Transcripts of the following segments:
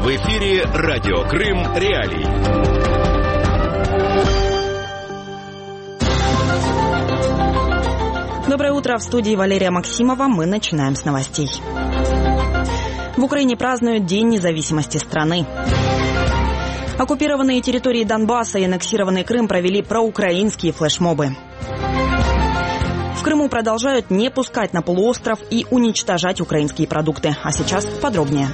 В эфире Радио Крым Реалии. Доброе утро. В студии Валерия Максимова. Мы начинаем с новостей. В Украине празднуют День независимости страны. Оккупированные территории Донбасса и аннексированный Крым провели проукраинские флешмобы. В Крыму продолжают не пускать на полуостров и уничтожать украинские продукты. А сейчас подробнее.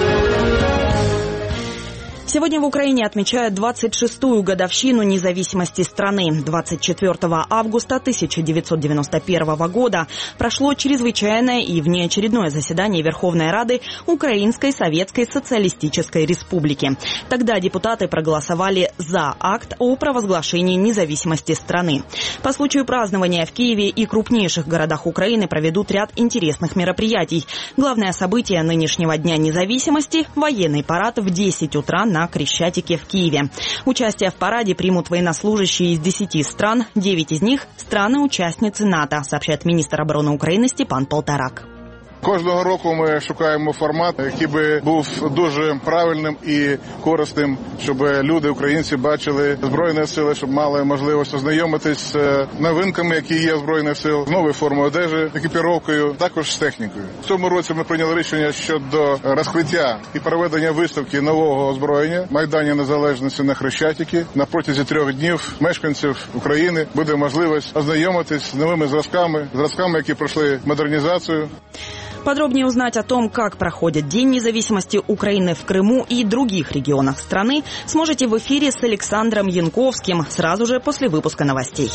Сегодня в Украине отмечают 26-ю годовщину независимости страны. 24 августа 1991 года прошло чрезвычайное и внеочередное заседание Верховной Рады Украинской Советской Социалистической Республики. Тогда депутаты проголосовали за акт о провозглашении независимости страны. По случаю празднования в Киеве и крупнейших городах Украины проведут ряд интересных мероприятий. Главное событие нынешнего Дня независимости – военный парад в 10 утра на Крещатике в Киеве. Участие в параде примут военнослужащие из 10 стран, 9 из них – страны-участницы НАТО, сообщает министр обороны України Степан Полторак. Кожного року ми шукаємо формат, який би був дуже правильним і корисним, щоб люди, українці, бачили Збройні Сили, щоб мали можливість ознайомитись з новинками, які є в Збройних Сил, новою формою одежі, екіпіровкою, також з технікою. В цьому році ми прийняли рішення щодо розкриття і проведення виставки нового озброєння Майдані Незалежності на Хрещатику. На протязі 3 днів мешканців України буде можливість ознайомитись з новими зразками, які пройшли модернізацію. Подробнее узнать о том, как проходит День независимости Украины в Крыму и других регионах страны, сможете в эфире с Александром Янковским сразу же после выпуска новостей.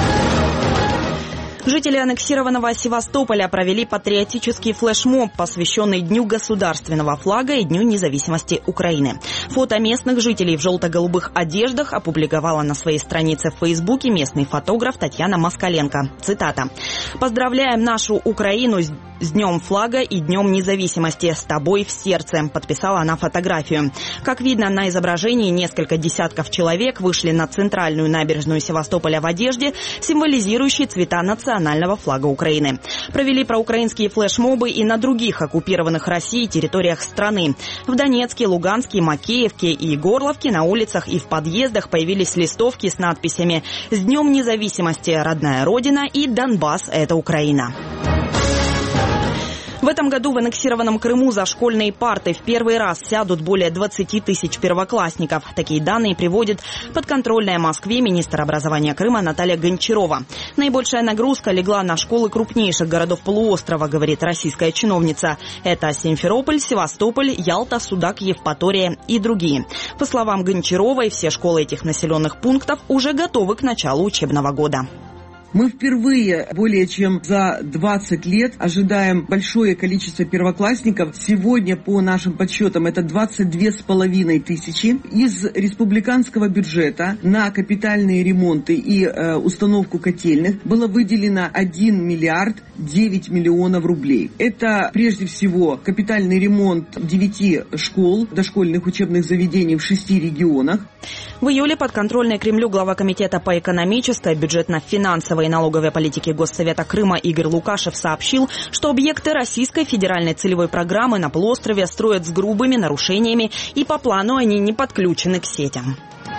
Жители аннексированного Севастополя провели патриотический флешмоб, посвященный Дню государственного флага и Дню независимости Украины. Фото местных жителей в желто-голубых одеждах опубликовала на своей странице в Фейсбуке местный фотограф Татьяна Москаленко. Цитата. «Подздравляем нашу Украину с Днем флага и Днем независимости. С тобой в сердце», подписала она фотографию. Как видно на изображении, несколько десятков человек вышли на центральную набережную Севастополя в одежде, символизирующей цвета национального флага Украины. Провели проукраинские флешмобы и на других оккупированных Россией территориях страны. В Донецке, Луганске, Макеевке и Горловке на улицах и в подъездах появились листовки с надписями «С Днем независимости, родная Родина» и «Донбасс – это Украина». В этом году в аннексированном Крыму за школьные парты в первый раз сядут более 20 тысяч первоклассников. Такие данные приводит подконтрольная Москве министр образования Крыма Наталья Гончарова. Наибольшая нагрузка легла на школы крупнейших городов полуострова, говорит российская чиновница. Это Симферополь, Севастополь, Ялта, Судак, Евпатория и другие. По словам Гончаровой, все школы этих населенных пунктов уже готовы к началу учебного года. Мы впервые более чем за 20 лет ожидаем большое количество первоклассников. Сегодня, по нашим подсчетам, это 22,5 тысячи. Из республиканского бюджета на капитальные ремонты и установку котельных было выделено 1 миллиард 9 миллионов рублей. Это, прежде всего, капитальный ремонт 9 школ, дошкольных учебных заведений в 6 регионах. В июле подконтрольный Кремлю глава комитета по экономической, бюджетно-финансовой и налоговой политике Госсовета Крыма Игорь Лукашев сообщил, что объекты Российской федеральной целевой программы на полуострове строят с грубыми нарушениями и по плану они не подключены к сетям.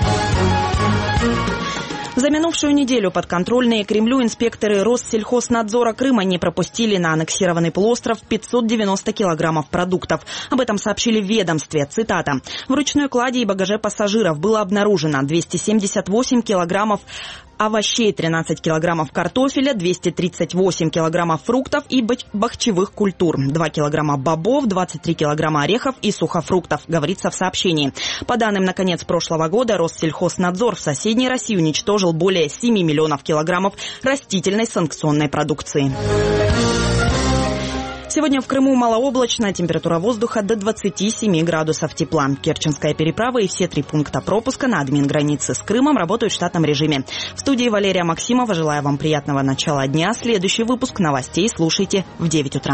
За минувшую неделю подконтрольные Кремлю инспекторы Россельхознадзора Крыма не пропустили на аннексированный полуостров 590 килограммов продуктов. Об этом сообщили в ведомстве. Цитата. В ручной кладе и багаже пассажиров было обнаружено 278 килограммов овощей, 13 килограммов картофеля, 238 килограммов фруктов и бахчевых культур, 2 килограмма бобов, 23 килограмма орехов и сухофруктов, говорится в сообщении. По данным на конец прошлого года, Россельхознадзор в соседней России уничтожил более 7 миллионов килограммов растительной санкционной продукции. Сегодня в Крыму малооблачно, температура воздуха до 27 градусов тепла. Керченская переправа и все 3 пункта пропуска на админгранице с Крымом работают в штатном режиме. В студии Валерия Максимова. Желаю вам приятного начала дня. Следующий выпуск новостей слушайте в 9 утра.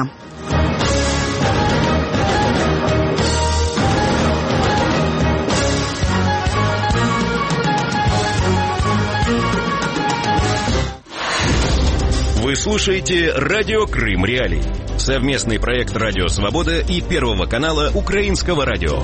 Вы слушаете «Радио Крым Реалии». Совместный проект «Радио Свобода» и Первого канала Украинского радио.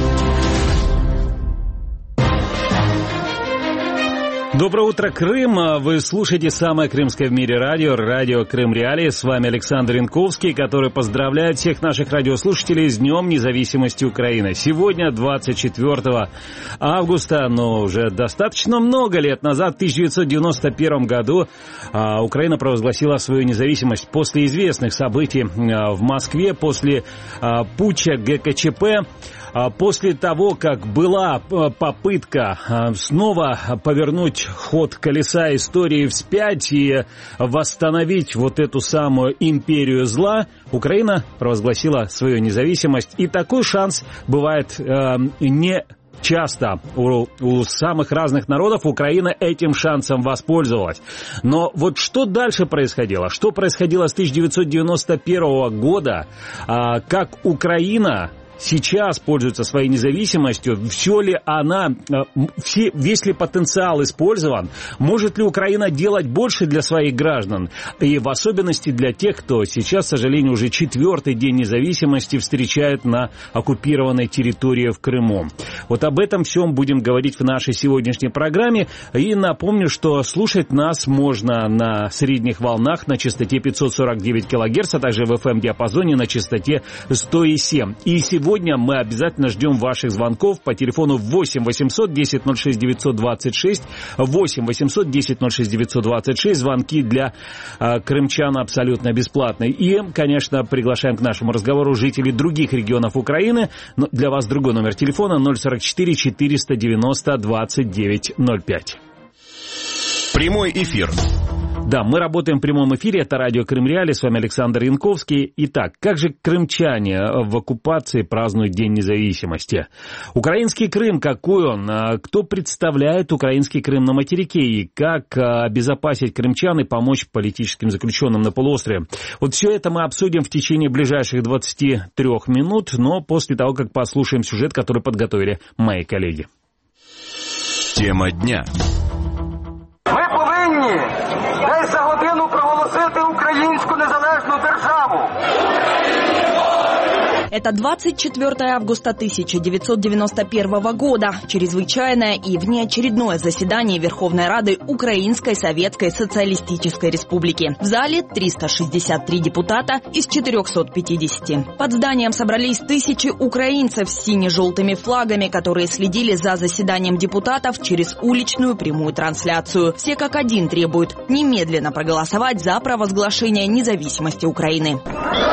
Доброе утро, Крым! Вы слушаете самое крымское в мире радио, радио Крым Реалии. С вами Александр Янковский, который поздравляет всех наших радиослушателей с Днем независимости Украины. Сегодня, 24 августа, но уже достаточно много лет назад, в 1991 году, Украина провозгласила свою независимость после известных событий в Москве, после путча ГКЧП. После того, как была попытка снова повернуть ход колеса истории вспять и восстановить вот эту самую империю зла, Украина провозгласила свою независимость. И такой шанс бывает не часто у самых разных народов. Украина этим шансом воспользовалась. Но вот что дальше происходило? Что происходило с 1991 года? Как Украина сейчас пользуется своей независимостью, все ли она, весь ли потенциал использован, может ли Украина делать больше для своих граждан, и в особенности для тех, кто сейчас, к сожалению, уже 4-й день независимости встречает на оккупированной территории в Крыму. Вот об этом всем будем говорить в нашей сегодняшней программе, и напомню, что слушать нас можно на средних волнах на частоте 549 кГц, а также в FM-диапазоне на частоте 100,7. И сегодня мы обязательно ждем ваших звонков по телефону 8 800 10 06 926, 8 800 10 06 926, звонки для крымчан абсолютно бесплатные. И, конечно, приглашаем к нашему разговору жителей других регионов Украины. Но для вас другой номер телефона 044 490 2905. Прямой эфир. Да, мы работаем в прямом эфире, это радио Крым Реалии, с вами Александр Янковский. Итак, как же крымчане в оккупации празднуют День независимости? Украинский Крым, какой он? Кто представляет украинский Крым на материке? И как обезопасить крымчан и помочь политическим заключенным на полуострове? Вот все это мы обсудим в течение ближайших 23 минут, но после того, как послушаем сюжет, который подготовили мои коллеги. Тема дня. Ми повинні десь за годину проголосити українську незалежну державу. Это 24 августа 1991 года. Чрезвычайное и внеочередное заседание Верховной Рады Украинской Советской Социалистической Республики. В зале 363 депутата из 450. Под зданием собрались тысячи украинцев с сине-желтыми флагами, которые следили за заседанием депутатов через уличную прямую трансляцию. Все как один требуют немедленно проголосовать за провозглашение независимости Украины.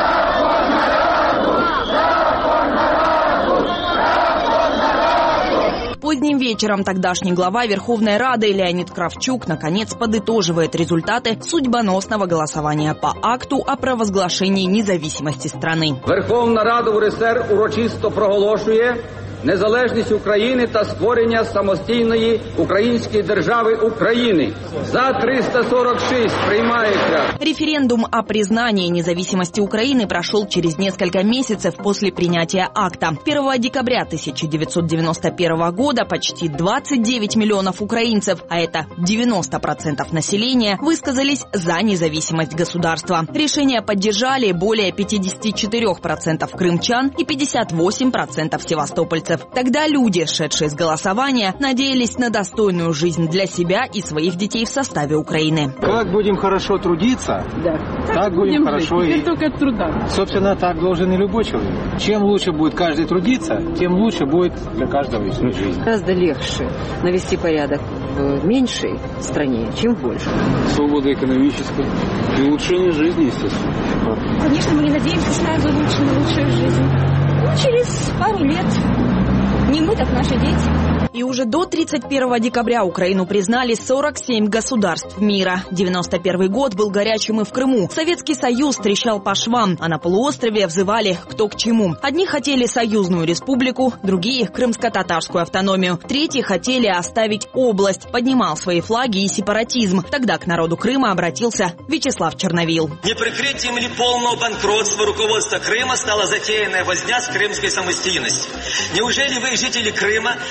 Поздним вечером тогдашний глава Верховной Рады Леонид Кравчук наконец подытоживает результаты судьбоносного голосования по акту о провозглашении независимости страны. Верховна Рада УРСР урочисто проголошує незалежність України та створення самостійної української держави України. За 346 приймається. Референдум о признании независимости Украины прошел через несколько месяцев после принятия акта. 1 декабря 1991 года почти 29 миллионов украинцев, а это 90% населения, высказались за независимость государства. Решение поддержали более 54% крымчан и 58% севастопольцев. Тогда люди, шедшие с голосования, надеялись на достойную жизнь для себя и своих детей в составе Украины. Как будем хорошо трудиться, так будем хорошо и... только от труда. Собственно, так должен и любой человек. Чем лучше будет каждый трудиться, тем лучше будет для каждого жизнь. Гораздо легче навести порядок в меньшей стране, чем в большей. Свобода экономическая и улучшение жизни, естественно. Конечно, мы не надеемся сразу на лучшую жизнь. Ну, через пару лет. Не мы, так наши дети. И уже до 31 декабря Украину признали 47 государств мира. 91 год был горячим и в Крыму. Советский Союз трещал по швам, а на полуострове взывали кто к чему. Одни хотели союзную республику, другие – крымско-татарскую автономию. Третьи хотели оставить область, поднимал свои флаги и сепаратизм. Тогда к народу Крыма обратился Вячеслав Черновил. Неприкрытием ли полного банкротства руководства Крыма стала затеянная возня с крымской самостоятельностью? Неужели вы, жители Крыма, хотите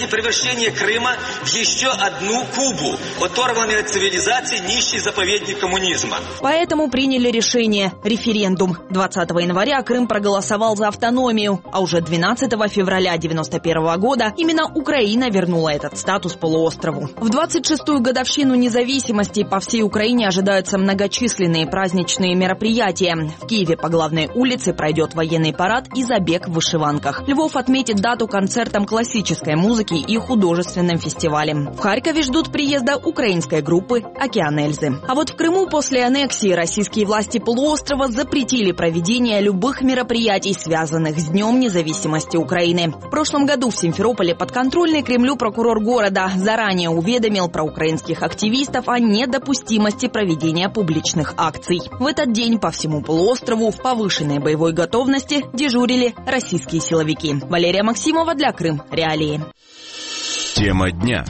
превращение Крыма в еще одну Кубу, оторванной от цивилизации, нищий заповедник коммунизма. Поэтому приняли решение – референдум. 20 января Крым проголосовал за автономию, а уже 12 февраля 1991 года именно Украина вернула этот статус полуострову. В 26-ю годовщину независимости по всей Украине ожидаются многочисленные праздничные мероприятия. В Киеве по главной улице пройдет военный парад и забег в вышиванках. Львов отметит дату концертом классической музыки и художественным фестивалем. В Харькове ждут приезда украинской группы «Океан Эльзы». А вот в Крыму после аннексии российские власти полуострова запретили проведение любых мероприятий, связанных с Днем независимости Украины. В прошлом году в Симферополе подконтрольный Кремлю прокурор города заранее уведомил про украинских активистов о недопустимости проведения публичных акций. В этот день по всему полуострову в повышенной боевой готовности дежурили российские силовики. Валерия Максимова для Крым Реалии. Тема дня.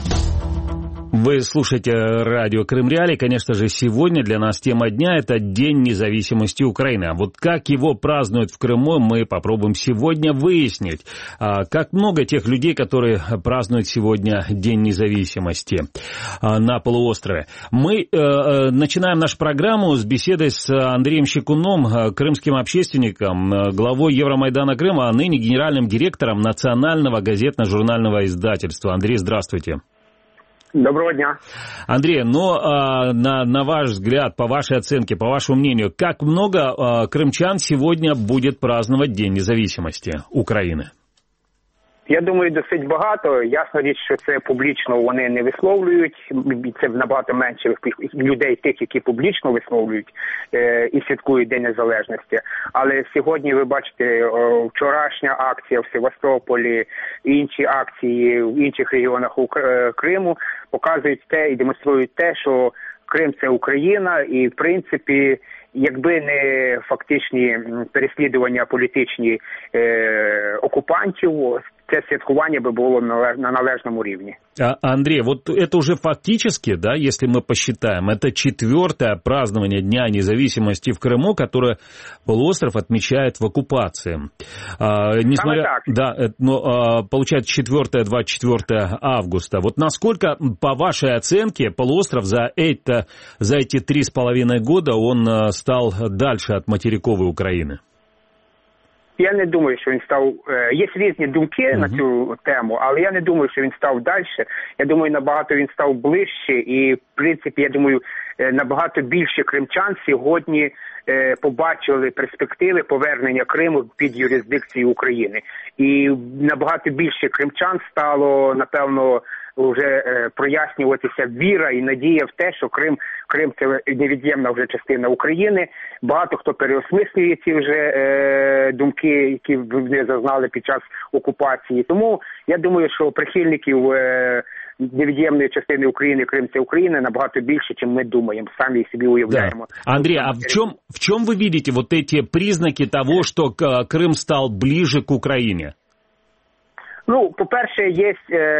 Вы слушаете радио Крым Реалии. Конечно же, сегодня для нас тема дня – это День независимости Украины. А вот как его празднуют в Крыму, мы попробуем сегодня выяснить. Как много тех людей, которые празднуют сегодня День независимости на полуострове. Мы начинаем нашу программу с беседы с Андреем Щекуном, крымским общественником, главой Евромайдана Крыма, а ныне генеральным директором Национального газетно-журнального издательства. Андрей, здравствуйте. Доброго дня. Андрей, на ваш взгляд, по вашей оценке, по вашему мнению, как много крымчан сегодня будет праздновать День независимости України? Я думаю, досить багато. Ясна річ, що це публічно вони не висловлюють. Це набагато менше людей, тих, які публічно висловлюють і святкують День Незалежності. Але сьогодні, ви бачите, вчорашня акція в Севастополі, інші акції в інших регіонах Криму показують те і демонструють те, що Крим – це Україна і, в принципі, якби не фактичні переслідування політичні окупантів, це святкування бы было на належном уровне. Андрей, вот это уже фактически, да, если мы посчитаем, это 4-е празднование Дня независимости в Крыму, которое полуостров отмечает в оккупации. Несмотря, да, но получается 4-24 августа. Вот насколько, по вашей оценке, полуостров за эти 3,5 года он стал дальше от материковой Украины? Я не думаю, що він став... Є різні думки на цю тему, але я не думаю, що він став далі. Я думаю, набагато він став ближче і, в принципі, я думаю, набагато більше кримчан сьогодні побачили перспективи повернення Криму під юрисдикцію України. І набагато більше кримчан стало, напевно, вже прояснюватися віра і надія в те, що Крим це невід'ємна вже частина України. Багато хто переосмислює ці вже думки, які вони зазнали під час окупації. Тому я думаю, що прихильників невід'ємної частини України, Крим це Україна, набагато більше, чим ми думаємо, самі собі уявляємо. Да. Андрей, а в чем вы видите вот эти признаки того, что Крым стал ближе к Украине? Ну, по-перше, є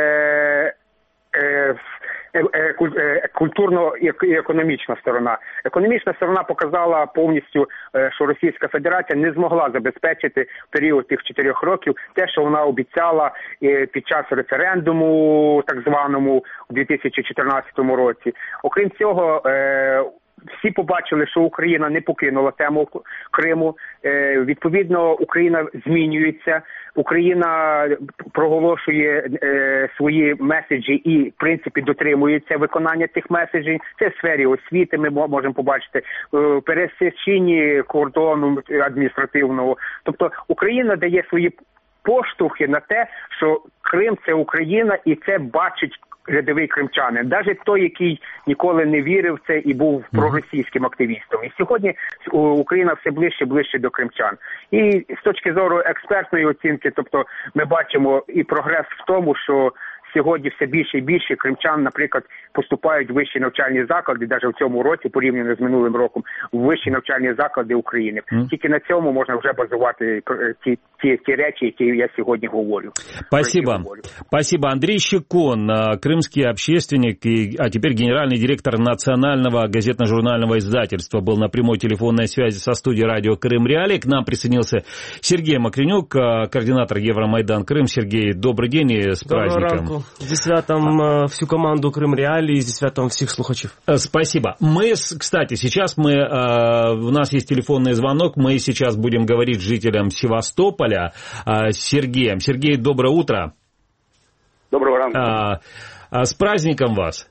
культурно і економічна сторона. Економічна сторона показала повністю, що Російська Федерація не змогла забезпечити в період тих 4 років те, що вона обіцяла під час референдуму, так званому, у 2014 році. Окрім цього, всі побачили, що Україна не покинула тему Криму. Відповідно, Україна змінюється. Україна проголошує свої меседжі і, в принципі, дотримується виконання цих меседжів. Це в сфері освіти ми можемо побачити, пересіченні кордону адміністративного. Тобто Україна дає свої поштовхи на те, що Крим – це Україна, і це бачить рядовий кримчанин, навіть той, який ніколи не вірив в це і був проросійським активістом. І сьогодні Україна все ближче до кримчан. І з точки зору експертної оцінки, тобто ми бачимо і прогрес в тому, що сьогодні все більше і більше кримчан, наприклад, поступають в вищі навчальні заклади, навіть в цьому році, порівняно з минулим роком, в вищі навчальні заклади України. Тільки на цьому можна вже базувати ті речі, які я сьогодні говорю. Спасибо. Андрей Щекун, крымский общественник, а теперь генеральный директор Национального газетно-журнального издательства, был на прямой телефонной связи со студией радио Крым Реалии. К нам присоединился Сергей Макренюк, координатор Евромайдан Крым. Сергей, добрый день и с праздником. Зі святом всю команду Крим Реалии и зі святом всех слухачів. Спасибо. Кстати, сейчас у нас есть телефонный звонок, мы сейчас будем говорить с жителем Севастополя, с Сергеем. Сергей, доброе утро. Доброго ранку. С праздником вас.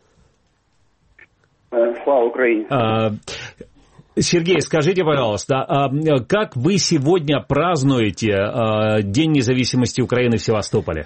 Слава Украине. Сергей, скажите, пожалуйста, как вы сегодня празднуете День независимости Украины в Севастополе?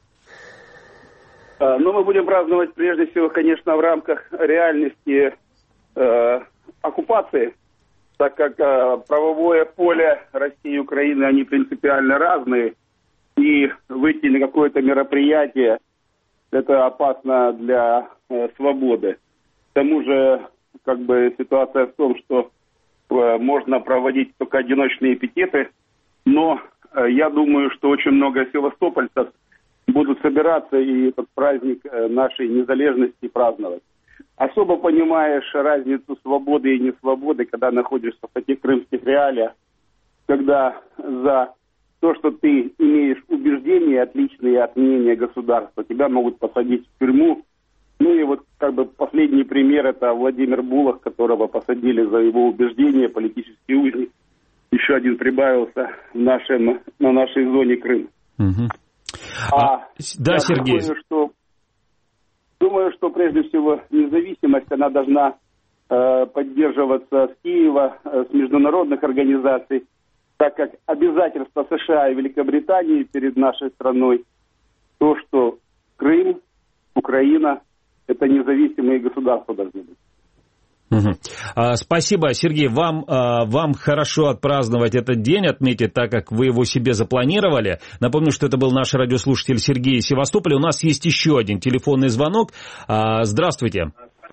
Мы будем праздновать прежде всего, конечно, в рамках реальности оккупации, так как правовое поле России и Украины, они принципиально разные, и выйти на какое-то мероприятие, это опасно для свободы. К тому же, ситуация в том, что можно проводить только одиночные пикеты, но я думаю, что очень много севастопольцев будут собираться и этот праздник нашей незалежности праздновать. Особо понимаешь разницу свободы и несвободы, когда находишься в таких крымских реалиях, когда за то, что ты имеешь убеждения, отличные от мнения государства, тебя могут посадить в тюрьму. Последний пример — это Владимир Булах, которого посадили за его убеждения, политический узник. Еще один прибавился на нашей зоне Крым. Угу. Да, Сергей. Думаю, что прежде всего независимость, она должна поддерживаться с Киева, с международных организаций, так как обязательства США и Великобритании перед нашей страной, то, что Крым, Украина — это независимые государства должны быть. Угу. Спасибо, Сергей. Вам хорошо отпраздновать этот день, отметить так, как вы его себе запланировали. Напомню, что это был наш радиослушатель Сергей из Севастополя. У нас есть еще один телефонный звонок. Здравствуйте.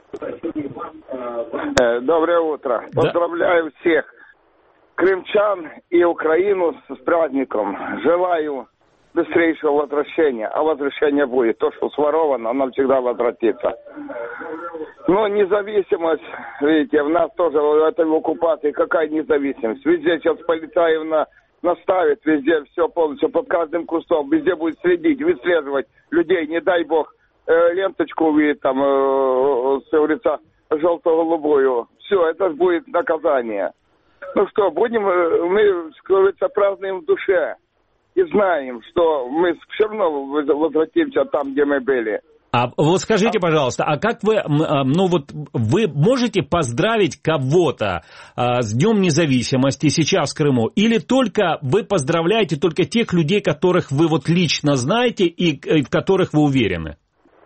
Доброе утро. Да. Поздравляю всех крымчан и Украину с праздником. Желаю быстрейшего возвращения. А возвращение будет. То, что своровано, оно всегда возвратится. Но независимость, видите, в нас тоже в этой оккупации. Какая независимость? Везде сейчас полицаев наставит, везде все полностью, под каждым кустом. Везде будет следить, выслеживать людей. Не дай бог ленточку увидит, там, все говорится, желто-голубую. Все, это будет наказание. Ну что, мы, как говорится, празднуем в душе. И знаем, что мы все равно возвратимся там, где мы были. А вот скажите, пожалуйста, а как вы можете поздравить кого-то с Днем независимости сейчас в Крыму? Или только вы поздравляете только тех людей, которых вы вот лично знаете и в которых вы уверены?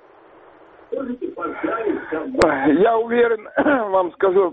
Я уверен, вам скажу,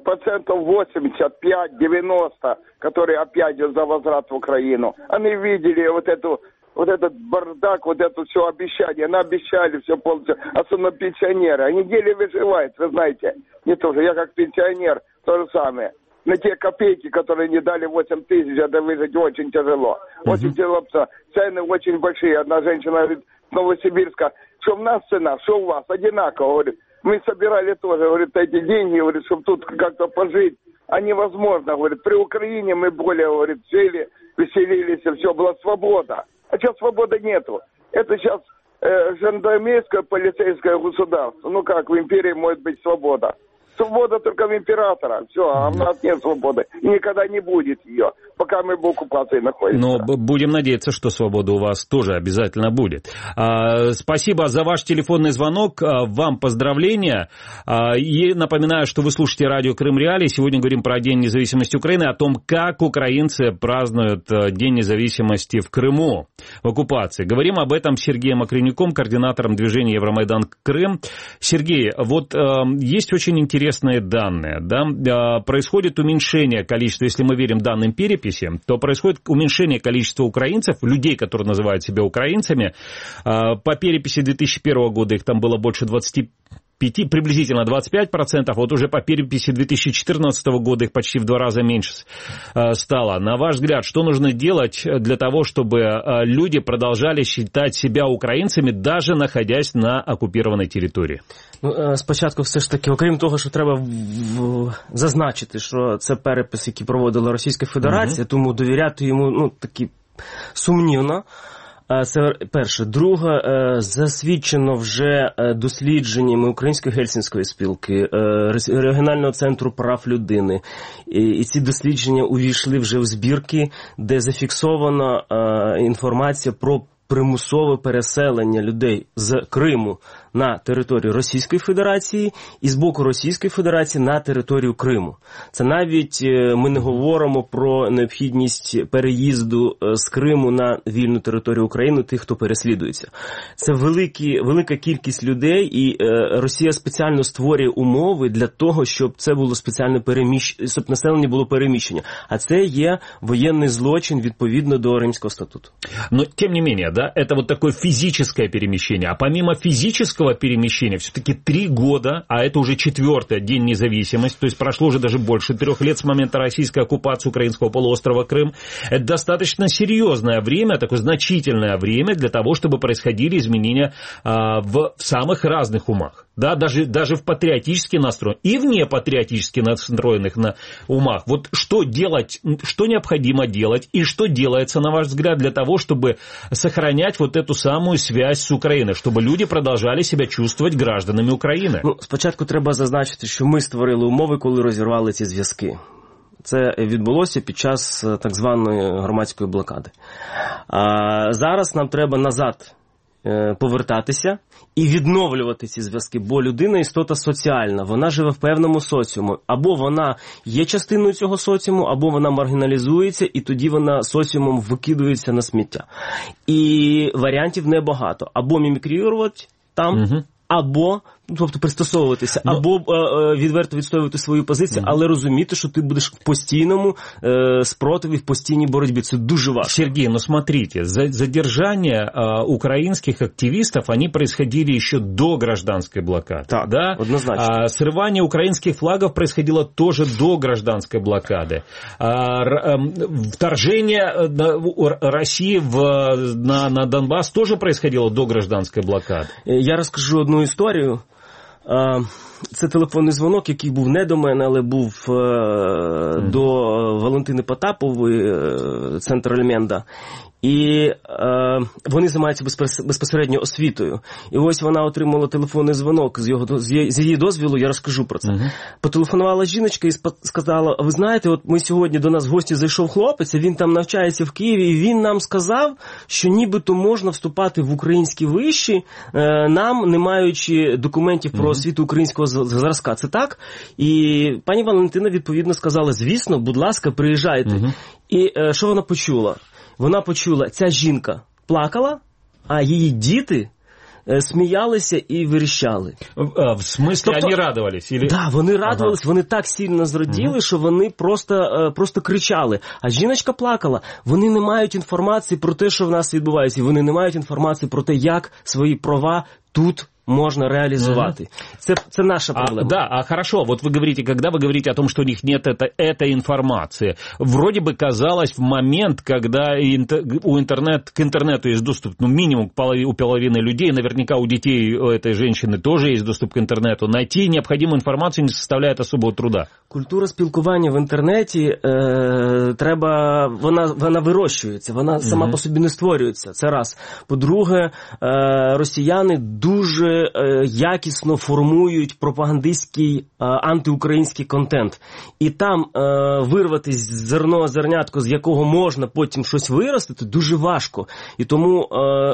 85-90%, которые опять за возврат в Украину, они видели вот этот бардак, вот это все обещание, наобещали все полностью, особенно пенсионеры, они еле выживают, вы знаете, не то же, я как пенсионер, то же самое. На те копейки, которые не дали 8 тысяч, это выжить очень тяжело. Очень тяжело, цены очень большие. Одна женщина говорит, с Новосибирска, что у нас цена, что у вас, одинаково, говорит. Мы собирали тоже, говорит, эти деньги, говорит, чтобы тут как-то пожить. А невозможно, говорит, при Украине мы более, говорит, жили, веселились, все, была свобода. А сейчас свободы нету. Это сейчас жандармерское, полицейское государство. Ну как, в империи может быть свобода? Свобода только в императора. Все, а у нас нет свободы. И никогда не будет ее, пока мы в оккупации находимся. Но будем надеяться, что свобода у вас тоже обязательно будет. Спасибо за ваш телефонный звонок. Вам поздравления. И напоминаю, что вы слушаете радио Крым Реалии. Сегодня говорим про День независимости Украины, о том, как украинцы празднуют День независимости в Крыму, в оккупации. Говорим об этом с Сергеем Окренюком, координатором движения Евромайдан Крым. Сергей, вот есть очень интересные данные, да? Происходит уменьшение количества, если мы верим данным переписи, то происходит уменьшение количества украинцев, людей, которые называют себя украинцами. По переписи 2001 года их там было больше 25, приблизительно 25%, вот уже по переписи 2014 года их почти в 2 раза меньше стало. На ваш взгляд, что нужно делать для того, чтобы люди продолжали считать себя українцями, даже находясь на оккупированной території? Ну, спочатку все ж таки, окрім того, що треба зазначити, що це перепис, який проводила Російська Федерація, тому довіряти йому, таки сумнівно. Це перше. Друге, засвідчено вже дослідженнями Української Гельсінської спілки, Регіонального центру прав людини. І ці дослідження увійшли вже в збірки, де зафіксована інформація про примусове переселення людей з Криму на територію Російської Федерації і з боку Російської Федерації на територію Криму. Це навіть ми не говоримо про необхідність переїзду з Криму на вільну територію України тих, хто переслідується. Це велика кількість людей, і Росія спеціально створює умови для того, щоб це було спеціально щоб населення було переміщення. А це є воєнний злочин відповідно до Римського статуту. Но, тем не менее, да, это вот такое физическое перемещение. А помимо физического перемещения, все-таки 3 года, а это уже 4-й День независимости, то есть прошло уже даже больше 3 лет с момента российской оккупации украинского полуострова Крым, это достаточно серьезное время, такое значительное время для того, чтобы происходили изменения в самых разных умах. Да, даже в патриотически настроенных и в непатриотически настроенных умах. Вот что делать, что необходимо делать и что делается, на ваш взгляд, для того, чтобы сохранять вот эту самую связь с Украиной, чтобы люди продолжали себя чувствовать гражданами України? Ну, спочатку треба зазначити, що ми створили умови, коли розірвали ці зв'язки. Це відбулося під час так званої громадської блокади. А зараз нам треба назад повертатися і відновлювати ці зв'язки, бо людина істота соціальна, вона живе в певному соціумі. Або вона є частиною цього соціуму, або вона маргіналізується, і тоді вона соціумом викидується на сміття. І варіантів небагато. Або мімікрувати там, або, тобто пристосовуватися, або відверто відстоювати свою позицію, але розуміти, що ти будеш в постійному спротиві, в постійній боротьбі. Це дуже важко. Сергей, ну смотрите, задержания украинских активистов, они происходили еще до гражданской блокады. Так, да? Однозначно. Срывание украинских флагов происходило тоже до гражданской блокады. Вторжение России на Донбасс тоже происходило до гражданской блокады. Я розкажу одну історію. Це телефонний дзвонок, який був не до мене, але був до Валентини Потапової, центр Ельменда. І вони займаються безпосередньо освітою. І ось вона отримала телефонний дзвонок з її дозволу, я розкажу про це. Потелефонувала жіночка і сказала: ви знаєте, от ми сьогодні до нас в гості зайшов хлопець, він там навчається в Києві, і він нам сказав, що нібито можна вступати в українські виші, нам, не маючи документів про освіту українського зразка. Це так? І пані Валентина відповідно сказала: звісно, будь ласка, приїжджайте. І що вона почула? Вона почула, ця жінка плакала, а її діти сміялися і вирішали. В смислі, вони радувались? Так, да, вони радувались, вони так сильно зраділи, що вони просто кричали. А жіночка плакала. Вони не мають інформації про те, що в нас відбувається, і вони не мають інформації про те, як свої права тут можно реализовать. Это наша проблема. Хорошо. Вот вы говорите, когда вы говорите о том, что у них нет этой информации, вроде бы казалось в момент, когда к интернету есть доступ, ну, минимум у половины людей, наверняка у детей у этой женщины тоже есть доступ к интернету, найти необходимую информацию не составляет особого труда. Культура спілкування в інтернеті, вона вирощується, вона сама по собі не створюється. Це раз. По-друге, росіяни дуже якісно формують пропагандистський антиукраїнський контент. І там вирватися зернятко, з якого можна потім щось виростити, дуже важко. І тому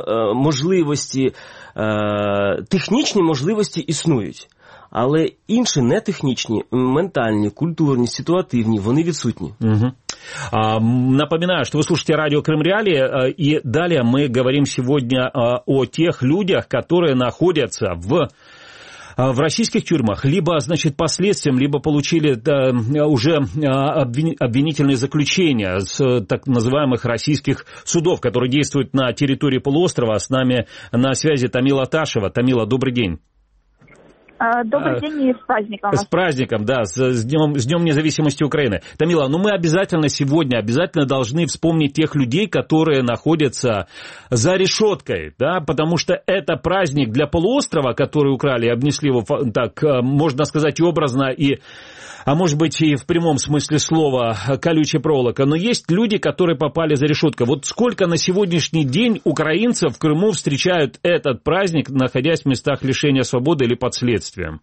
технічні можливості існують. Але інші нетехнічні, ментальні, культурні, ситуативні, вони відсутні. Напоминаю, что вы слушаете радио Крым Реалии, и далее мы говорим сегодня о тех людях, которые находятся в российских тюрьмах, либо, значит, последствием, либо получили уже обвинительные заключения с так называемых российских судов, которые действуют на территории полуострова. С нами на связи Тамила Ташева. Тамила, добрый день. Добрый день и с праздником. С праздником, да, с Днем независимости Украины. Тамила, мы обязательно сегодня должны вспомнить тех людей, которые находятся за решеткой, да, потому что это праздник для полуострова, который украли, обнесли его, так, можно сказать, и образно, а может быть и в прямом смысле слова колючая проволока, но есть люди, которые попали за решетку. Вот сколько на сегодняшний день украинцев в Крыму встречают этот праздник, находясь в местах лишения свободы или под следствием?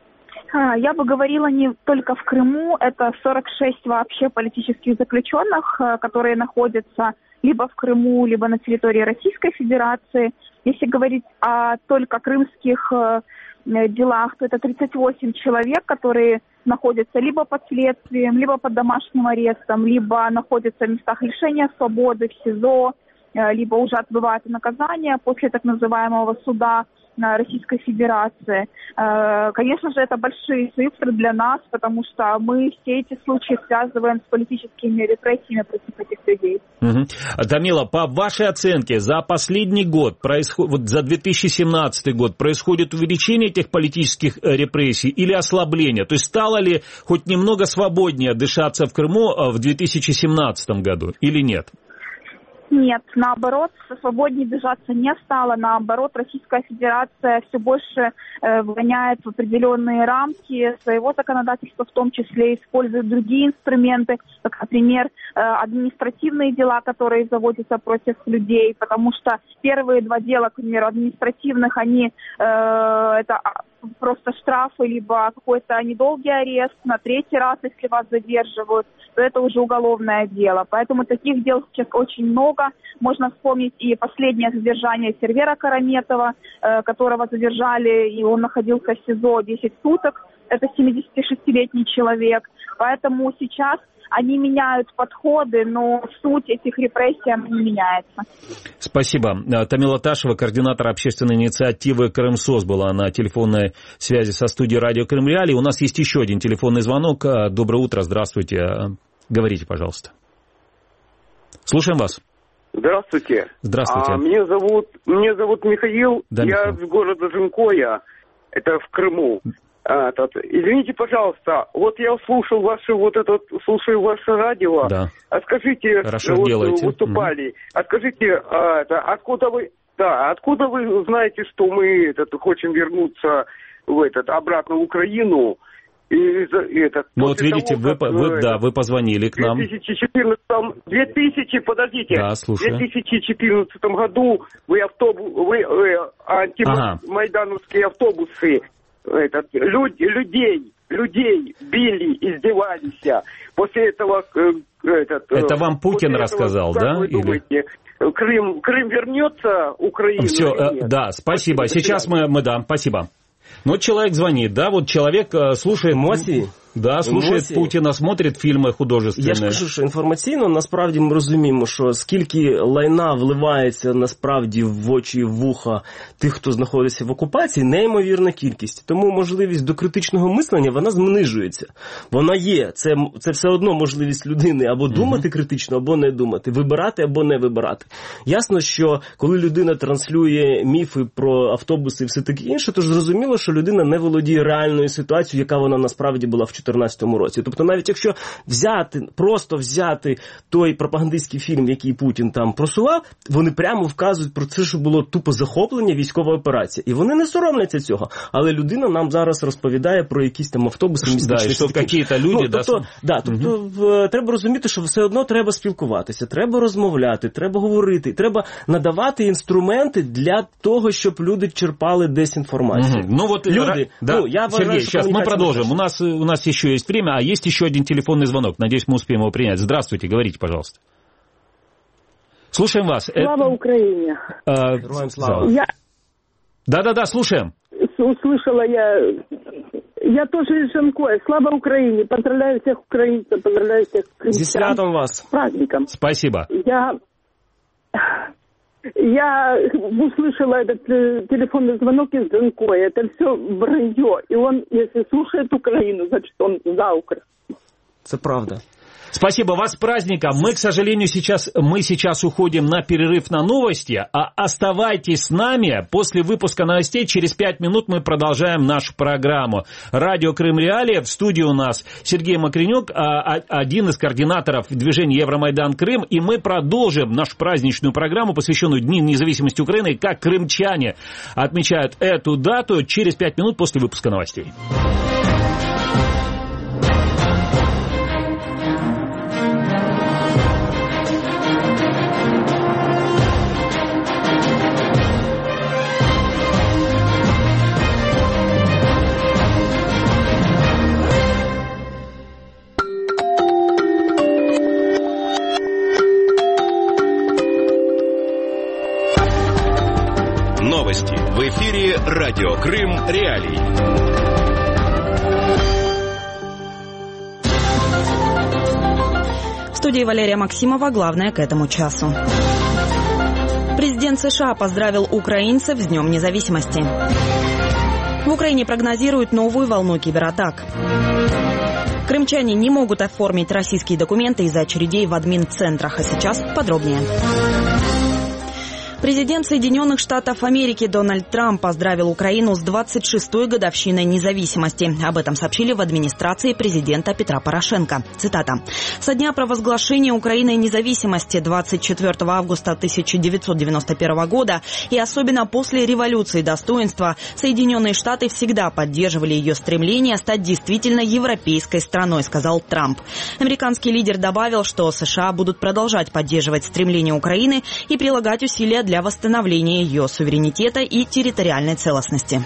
Я бы говорила не только в Крыму, это 46 вообще политических заключенных, которые находятся либо в Крыму, либо на территории Российской Федерации. Если говорить о только крымских делах, то это 38 человек, которые находятся либо под следствием, либо под домашним арестом, либо находятся в местах лишения свободы, в СИЗО, либо уже отбывают наказание после так называемого суда Российской Федерации. Конечно же, это большие цифры для нас, потому что мы все эти случаи связываем с политическими репрессиями против этих людей. Тамила, по вашей оценке, за последний год, за 2017 год, происходит увеличение этих политических репрессий или ослабление? То есть стало ли хоть немного свободнее дышаться в Крыму в 2017 году или нет? Нет, наоборот, свободнее движаться не стало. Наоборот, Российская Федерация все больше вгоняет в определенные рамки своего законодательства, в том числе использует другие инструменты, как, например, административные дела, которые заводятся против людей, потому что первые 2 дела, к примеру, административных, они это просто штрафы, либо какой-то недолгий арест. На 3-й раз, если вас задерживают, то это уже уголовное дело. Поэтому таких дел сейчас очень много. Можно вспомнить и последнее задержание Сервера Караметова, которого задержали, и он находился в СИЗО 10 суток. Это 76-летний человек. Поэтому сейчас они меняют подходы, но суть этих репрессий не меняется. Спасибо. Тамила Ташева, координатор общественной инициативы «Крымсос», была на телефонной связи со студией радио Крым Реалии. У нас есть еще один телефонный звонок. Доброе утро, здравствуйте. Говорите, пожалуйста. Слушаем вас. Здравствуйте. Здравствуйте. Меня зовут Михаил. Да, я из города Жинкоя, это в Крыму. Извините, пожалуйста, вот я слушаю ваше радио. Да. А скажите, выступали. А скажите, откуда вы знаете, что мы хотим вернуться обратно в Украину? Вот видите, вы позвонили к нам. В 2014 году вы антимайдановские автобусы людей били, издевались. После этого... Это вам Путин рассказал, да? Думаете, Крым вернется Украине? Все, да, спасибо. Сейчас мы да, спасибо. Вот человек звонит, да, вот человек слушает... Емоції? Да, слушает Путіна, смотрить фільми художественні. Я ж кажу, що інформаційно, насправді ми розуміємо, що скільки лайна вливається насправді в очі, в вуха тих, хто знаходиться в окупації, неймовірна кількість. Тому можливість до критичного мислення, вона знижується. Вона є. Це все одно можливість людини або думати критично, або не думати, вибирати або не вибирати. Ясно, що коли людина транслює міфи про автобуси і все таке інше, то ж зрозуміло, що людина не володіє реальною ситуацією, яка вона насправді була в 2014 році. Тобто навіть якщо просто взяти той пропагандистський фільм, який Путін там просував, вони прямо вказують про це, що було тупо захоплення, військова операція. І вони не соромляться цього. Але людина нам зараз розповідає про якісь там автобуси містичні. Що якісь люди... Тобто треба розуміти, що все одно треба спілкуватися, треба розмовляти, треба говорити, треба надавати інструменти для того, щоб люди черпали десь інформацію. Люди, Сергей, сейчас мы продолжим. У нас еще есть время, а есть еще один телефонный звонок. Надеюсь, мы успеем его принять. Здравствуйте, говорите, пожалуйста. Слушаем вас. Слава Украине. Героям слава. Да, слушаем. Услышала я тоже из Жинкоя. Слава Украине. Поздравляю всех украинцев, поздравляю всех крымчан. С святом вас. С праздником. Спасибо. Я услышала этот телефонный звонок из Жинкоя. Это все вранье. И он, если слушает Украину, значит, он за Украину. Это правда. Спасибо, вас с праздником. Мы, к сожалению, сейчас уходим на перерыв на новости, а оставайтесь с нами. После выпуска новостей через 5 минут мы продолжаем нашу программу. Радио Крым Реалии. В студии у нас Сергей Макренюк, один из координаторов движения Евромайдан Крым. И мы продолжим нашу праздничную программу, посвященную Дню независимости Украины, как крымчане отмечают эту дату через 5 минут после выпуска новостей. Новости в эфире «Радио Крым Реалии». В студии Валерия Максимова. Главное к этому часу. Президент США поздравил украинцев с Днем независимости. В Украине прогнозируют новую волну кибератак. Крымчане не могут оформить российские документы из-за очередей в админцентрах. А сейчас подробнее. Президент Соединенных Штатов Америки Дональд Трамп поздравил Украину с 26-й годовщиной независимости. Об этом сообщили в администрации президента Петра Порошенко. Цитата. «Со дня провозглашения Украины независимости 24 августа 1991 года и особенно после революции достоинства Соединенные Штаты всегда поддерживали ее стремление стать действительно европейской страной», сказал Трамп. Американский лидер добавил, что США будут продолжать поддерживать стремление Украины и прилагать усилия для восстановления ее суверенитета и территориальной целостности.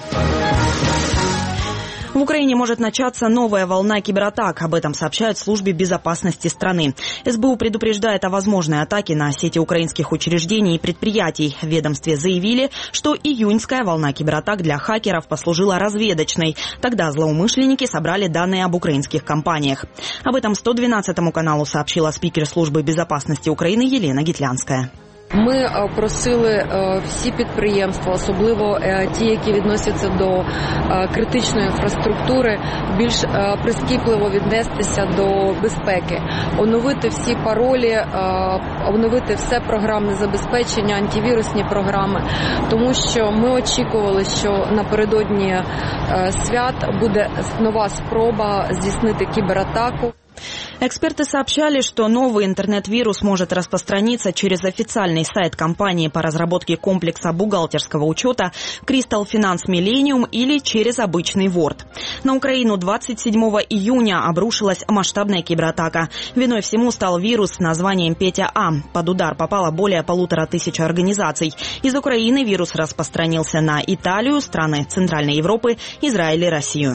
В Украине может начаться новая волна кибератак. Об этом сообщают в службе безопасности страны. СБУ предупреждает о возможной атаке на сети украинских учреждений и предприятий. В ведомстве заявили, что июньская волна кибератак для хакеров послужила разведочной. Тогда злоумышленники собрали данные об украинских компаниях. Об этом 112-му каналу сообщила спикер служби безопасности України Єлена Гітлянська. Ми просили всі підприємства, особливо ті, які відносяться до критичної інфраструктури, більш прискіпливо віднестися до безпеки, оновити всі паролі, оновити все програмне забезпечення, антивірусні програми, тому що ми очікували, що напередодні свят буде нова спроба здійснити кібератаку. Эксперты сообщали, что новый интернет-вирус может распространиться через официальный сайт компании по разработке комплекса бухгалтерского учета Crystal Finance Millennium или через обычный Word. На Украину 27 июня обрушилась масштабная кибератака. Виной всему стал вирус с названием Петя-А. Под удар попало более 1500 организаций. Из Украины вирус распространился на Италию, страны Центральной Европы, Израиль и Россию.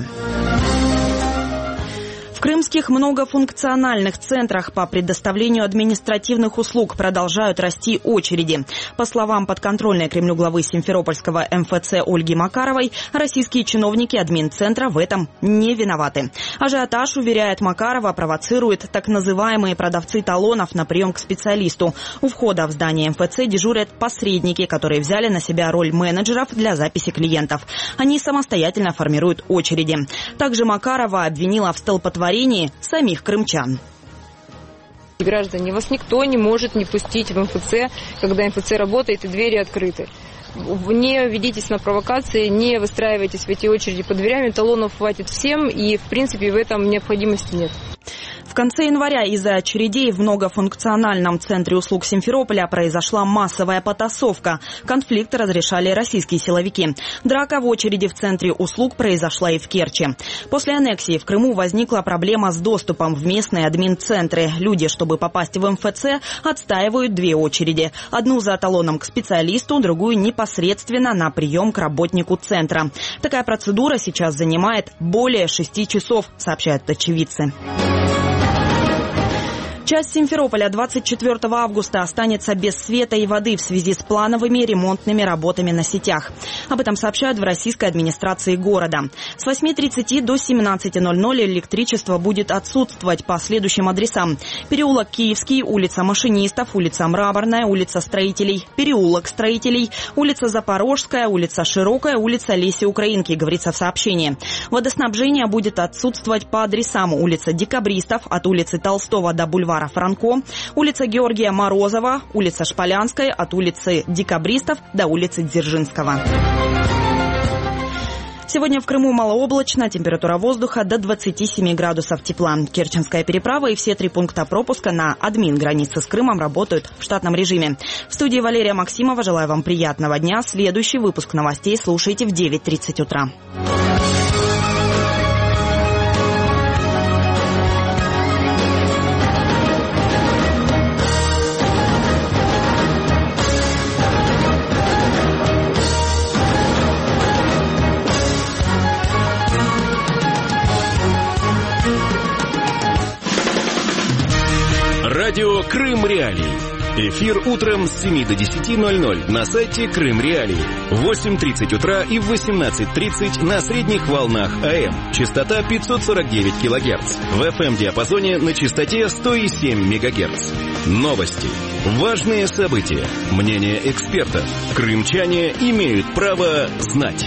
В крымских многофункциональных центрах по предоставлению административных услуг продолжают расти очереди. По словам подконтрольной Кремлю главы Симферопольского МФЦ Ольги Макаровой, российские чиновники админцентра в этом не виноваты. Ажиотаж, уверяет Макарова, провоцирует так называемые продавцы талонов на прием к специалисту. У входа в здание МФЦ дежурят посредники, которые взяли на себя роль менеджеров для записи клиентов. Они самостоятельно формируют очереди. Также Макарова обвинила в столпотворении самих крымчан. Граждане, вас никто не может не пустить в МФЦ, когда МФЦ работает и двери открыты. Не ведитесь на провокации, не выстраивайтесь в эти очереди под дверями, талонов хватит всем, и в принципе в этом необходимости нет. В конце января из-за очередей в многофункциональном центре услуг Симферополя произошла массовая потасовка. Конфликт разрешали российские силовики. Драка в очереди в центре услуг произошла и в Керчи. После аннексии в Крыму возникла проблема с доступом в местные админцентры. Люди, чтобы попасть в МФЦ, отстаивают две очереди. Одну за талоном к специалисту, другую непосредственно на прием к работнику центра. Такая процедура сейчас занимает более 6 часов, сообщают очевидцы. Часть Симферополя 24 августа останется без света и воды в связи с плановыми ремонтными работами на сетях. Об этом сообщают в российской администрации города. С 8:30 до 17:00 электричество будет отсутствовать по следующим адресам. Переулок Киевский, улица Машинистов, улица Мраморная, улица Строителей, переулок Строителей, улица Запорожская, улица Широкая, улица Леси Украинки, говорится в сообщении. Водоснабжение будет отсутствовать по адресам: улица Декабристов от улицы Толстого до бульвара Франко, улица Георгия Морозова, улица Шполянская от улицы Декабристов до улицы Дзержинского. Сегодня в Крыму малооблачно, температура воздуха до 27 градусов тепла. Керченская переправа и все 3 пункта пропуска на админ-границе с Крымом работают в штатном режиме. В студии Валерия Максимова. Желаю вам приятного дня. Следующий выпуск новостей слушайте в 9:30 утра. Радио Крым Реалии. Эфир утром с 7 до 10:00 на сайте Крым Реалии. В 8:30 утра и в 18:30 на средних волнах АМ. Частота 549 кГц. В FM-диапазоне на частоте 107 МГц. Новости. Важные события. Мнения экспертов. Крымчане имеют право знать.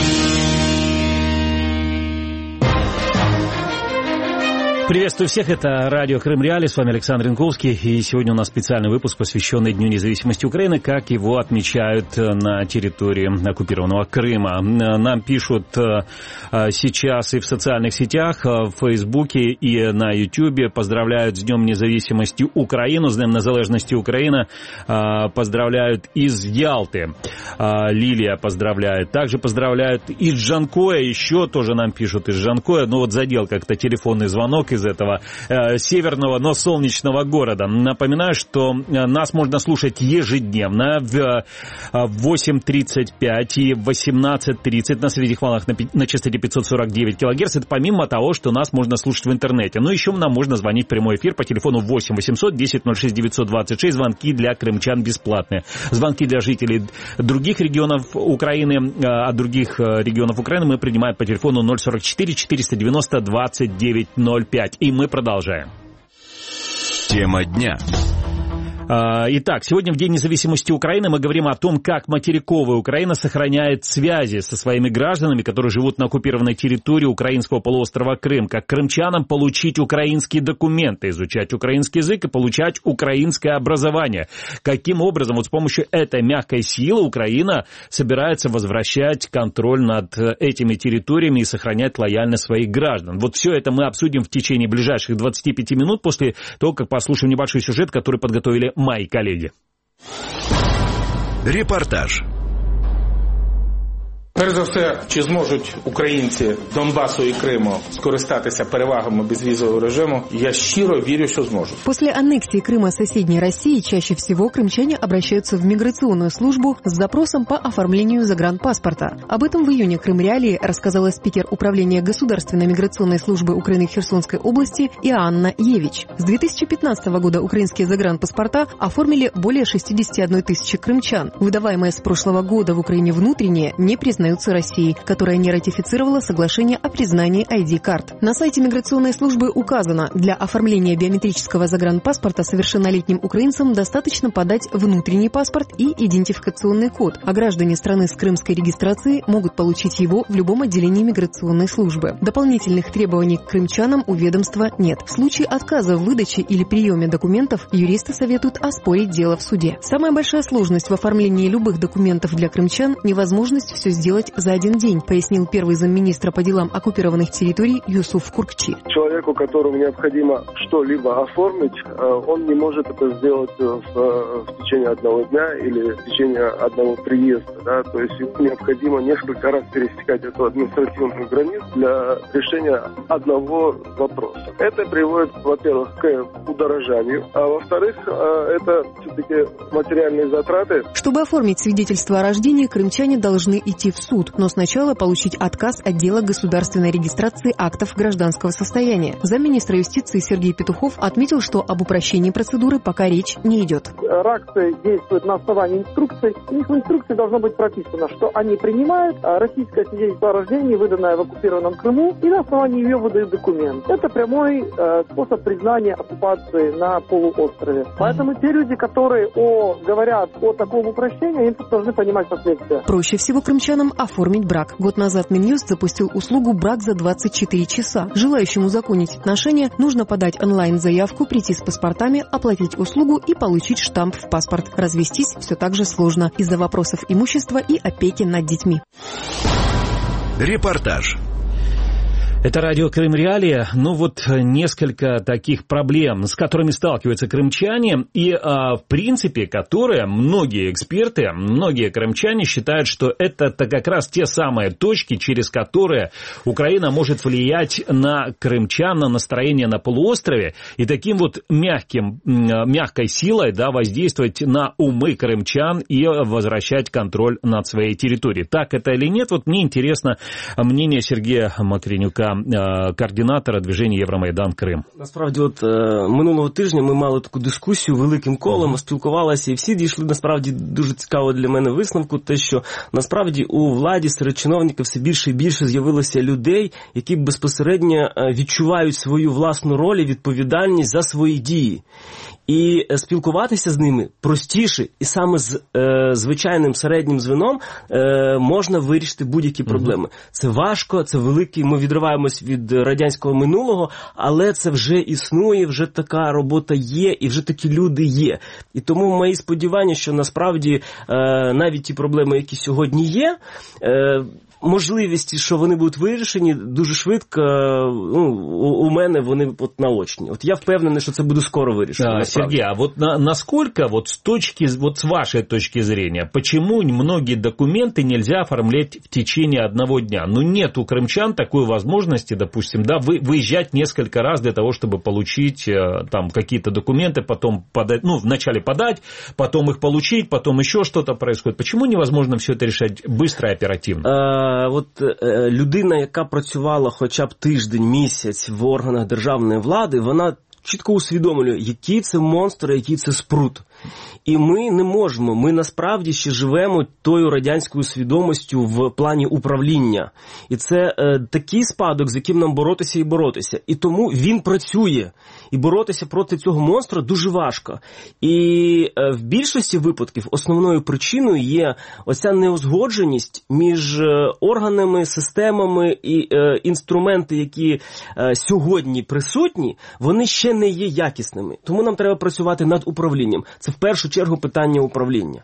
Приветствую всех, это радио Крым Реалии, с вами Александр Янковский, и сегодня у нас специальный выпуск, посвященный Дню независимости Украины, как его отмечают на территории оккупированного Крыма. Нам пишут сейчас и в социальных сетях, в Фейсбуке и на Ютубе, поздравляют с Днем независимости Украину, с Днем незалежности Украины, поздравляют из Ялты, Лилия поздравляет, также поздравляют из Джанкоя, еще тоже нам пишут из Джанкоя, но вот задел как-то телефонный звонок из этого северного, но солнечного города. Напоминаю, что нас можно слушать ежедневно в 8:35 и в 18:30 на средних волнах на частоте 549 кГц. Это помимо того, что нас можно слушать в интернете. Но еще нам можно звонить в прямой эфир по телефону 8 800 10 06 926. Звонки для крымчан бесплатные. Звонки для жителей других регионов Украины, от других регионов Украины мы принимаем по телефону 044 490 2905. И мы продолжаем. Тема дня. Итак, сегодня в День независимости Украины мы говорим о том, как материковая Украина сохраняет связи со своими гражданами, которые живут на оккупированной территории украинского полуострова Крым, как крымчанам получить украинские документы, изучать украинский язык и получать украинское образование. Каким образом вот с помощью этой мягкой силы Украина собирается возвращать контроль над этими территориями и сохранять лояльность своих граждан. Вот все это мы обсудим в течение ближайших 25 минут после того, как послушаем небольшой сюжет, который подготовили мои коллеги. Репортаж. Перш за все, чи зможуть українці Донбасу і Криму скористатися перевагами безвизового режиму, я щиро верю, что зможут. После аннексии Крыма соседней России чаще всего крымчане обращаются в миграционную службу с запросом по оформлению загранпаспорта. Об этом в июне Крым Реалии рассказала спикер управления Государственной миграционной службы Украины в Херсонской области Иоанна Евич. С 2015 года украинские загранпаспорта оформили более 61 тысячи крымчан. Выдаваемые с прошлого года в Украине внутренние не признаются России, которая не ратифицировала соглашение о признании ID-карт. На сайте миграционной службы указано, для оформления биометрического загранпаспорта совершеннолетним украинцам достаточно подать внутренний паспорт и идентификационный код, а граждане страны с крымской регистрацией могут получить его в любом отделении миграционной службы. Дополнительных требований к крымчанам у ведомства нет. В случае отказа в выдаче или приеме документов юристы советуют оспорить дело в суде. Самая большая сложность в оформлении любых документов для крымчан – невозможность все сделать за один день, пояснил первый замминистра по делам оккупированных территорий Юсуф Куркчи. Человеку, которому необходимо что-либо оформить, он не может это сделать в течение одного дня или в течение одного приезда. Да? То есть ему необходимо несколько раз пересекать эту административную границу для решения одного вопроса. Это приводит, во-первых, к удорожанию, а во-вторых, это все-таки материальные затраты. Чтобы оформить свидетельство о рождении, крымчане должны идти в суд, но сначала получить отказ отдела государственной регистрации актов гражданского состояния. Замминистра юстиции Сергей Петухов отметил, что об упрощении процедуры пока речь не идет. РАКСы действуют на основании инструкций. У них в инструкции должно быть прописано, что они принимают российское свидетельство о рождении, выданное в оккупированном Крыму, и на основании ее выдают документ. Это прямой способ признания оккупации на полуострове. Поэтому те люди, которые говорят о таком упрощении, они должны понимать последствия. Проще всего крымчанам оформить брак. Год назад Минюст запустил услугу «Брак за 24 часа». Желающим узаконить отношения нужно подать онлайн-заявку, прийти с паспортами, оплатить услугу и получить штамп в паспорт. Развестись все так же сложно из-за вопросов имущества и опеки над детьми. Репортаж. Это радио Крым Реалии. Несколько таких проблем, с которыми сталкиваются крымчане, и, в принципе, которые многие эксперты, многие крымчане считают, что это как раз те самые точки, через которые Украина может влиять на крымчан, на настроение на полуострове, и таким мягкой силой, воздействовать на умы крымчан и возвращать контроль над своей территорией. Так это или нет? Мне интересно мнение Сергея Макренюка, координатора движення Євромайдан Крим. Насправді, минулого тижня ми мали таку дискусію великим колом, спілкувалися, і всі дійшли, насправді, дуже цікаво для мене висновку, те, що, насправді, у владі серед чиновників все більше і більше з'явилося людей, які безпосередньо відчувають свою власну роль і відповідальність за свої дії. І спілкуватися з ними простіше, і саме з звичайним середнім звеном можна вирішити будь-які проблеми. Це важко, це великий, ми відриваємось від радянського минулого, але це вже існує, вже така робота є, і вже такі люди є. І тому мої сподівання, що насправді навіть ті проблеми, які сьогодні є, можливості, що вони будуть вирішені дуже швидко, у мене вони наочні. Я впевнений, що це буде скоро вирішено. Сергей, а насколько, с вашей точки зрения, почему многие документы нельзя оформлять в течение одного дня? Нет у крымчан такой возможности, допустим, выезжать несколько раз для того, чтобы получить какие-то документы, потом подать, вначале подать, потом их получить, потом еще что-то происходит. Почему невозможно все это решать быстро и оперативно? Людина, яка працювала хоча б тиждень, місяць в органах державної влади, вона чітко усвідомлює, який це монстр, який це спрут. І ми не можемо, ми насправді ще живемо тою радянською свідомістю в плані управління. І це такий спадок, з яким нам боротися і боротися. І тому він працює. І боротися проти цього монстра дуже важко. І в більшості випадків основною причиною є оця неузгодженість між органами, системами і інструменти, які сьогодні присутні, вони ще не є якісними. Тому нам треба працювати над управлінням. Це в першу чергу питання управління.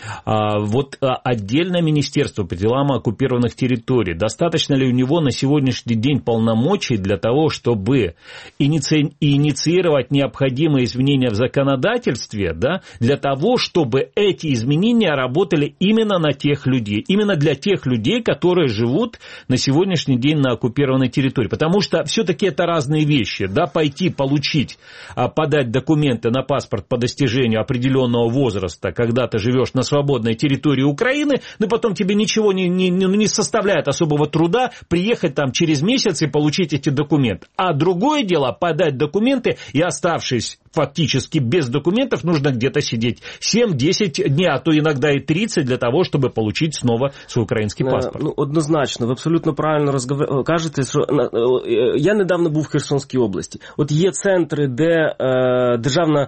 Отдельное министерство по делам оккупированных территорий, достаточно ли у него на сегодняшний день полномочий для того, чтобы инициировать необходимые изменения в законодательстве, для того, чтобы эти изменения работали именно на тех людей, именно для тех людей, которые живут на сегодняшний день на оккупированной территории? Потому что все-таки это разные вещи, пойти получить, подать документы на паспорт по достижению определенного возраста, когда ты живешь на свободной территории Украины, но потом тебе ничего не составляет особого труда приехать там через месяц и получить эти документы. А другое дело, подать документы и, оставшись фактически без документов, нужно где-то сидеть 7-10 дней, а то иногда и 30 для того, чтобы получить снова свой украинский паспорт. Однозначно, ви абсолютно правильно кажете, що я недавно був в Херсонській області. Є центри, де державна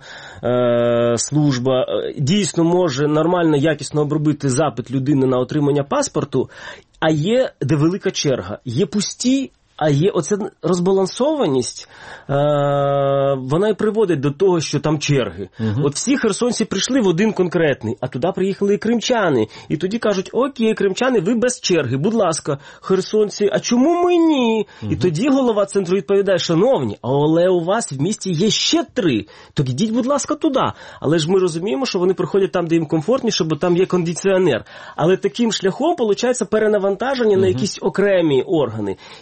служба дійсно може нормально, якісно обробити запит людини на отримання паспорту, а є, де велика черга. Є пусті, а є оця розбалансованість, вона і приводить до того, що там черги. Всі херсонці прийшли в один конкретний, а туди приїхали і кримчани. І тоді кажуть, окей, кримчани, ви без черги, будь ласка, херсонці, а чому ми ні? І тоді голова центру відповідає, шановні, але у вас в місті є ще 3, то йдіть, будь ласка, туди. Але ж ми розуміємо, що вони приходять там, де їм комфортніше, бо там є кондиціонер. Але таким шляхом, виходить, перенавантаження на якісь окремі органи. І це просто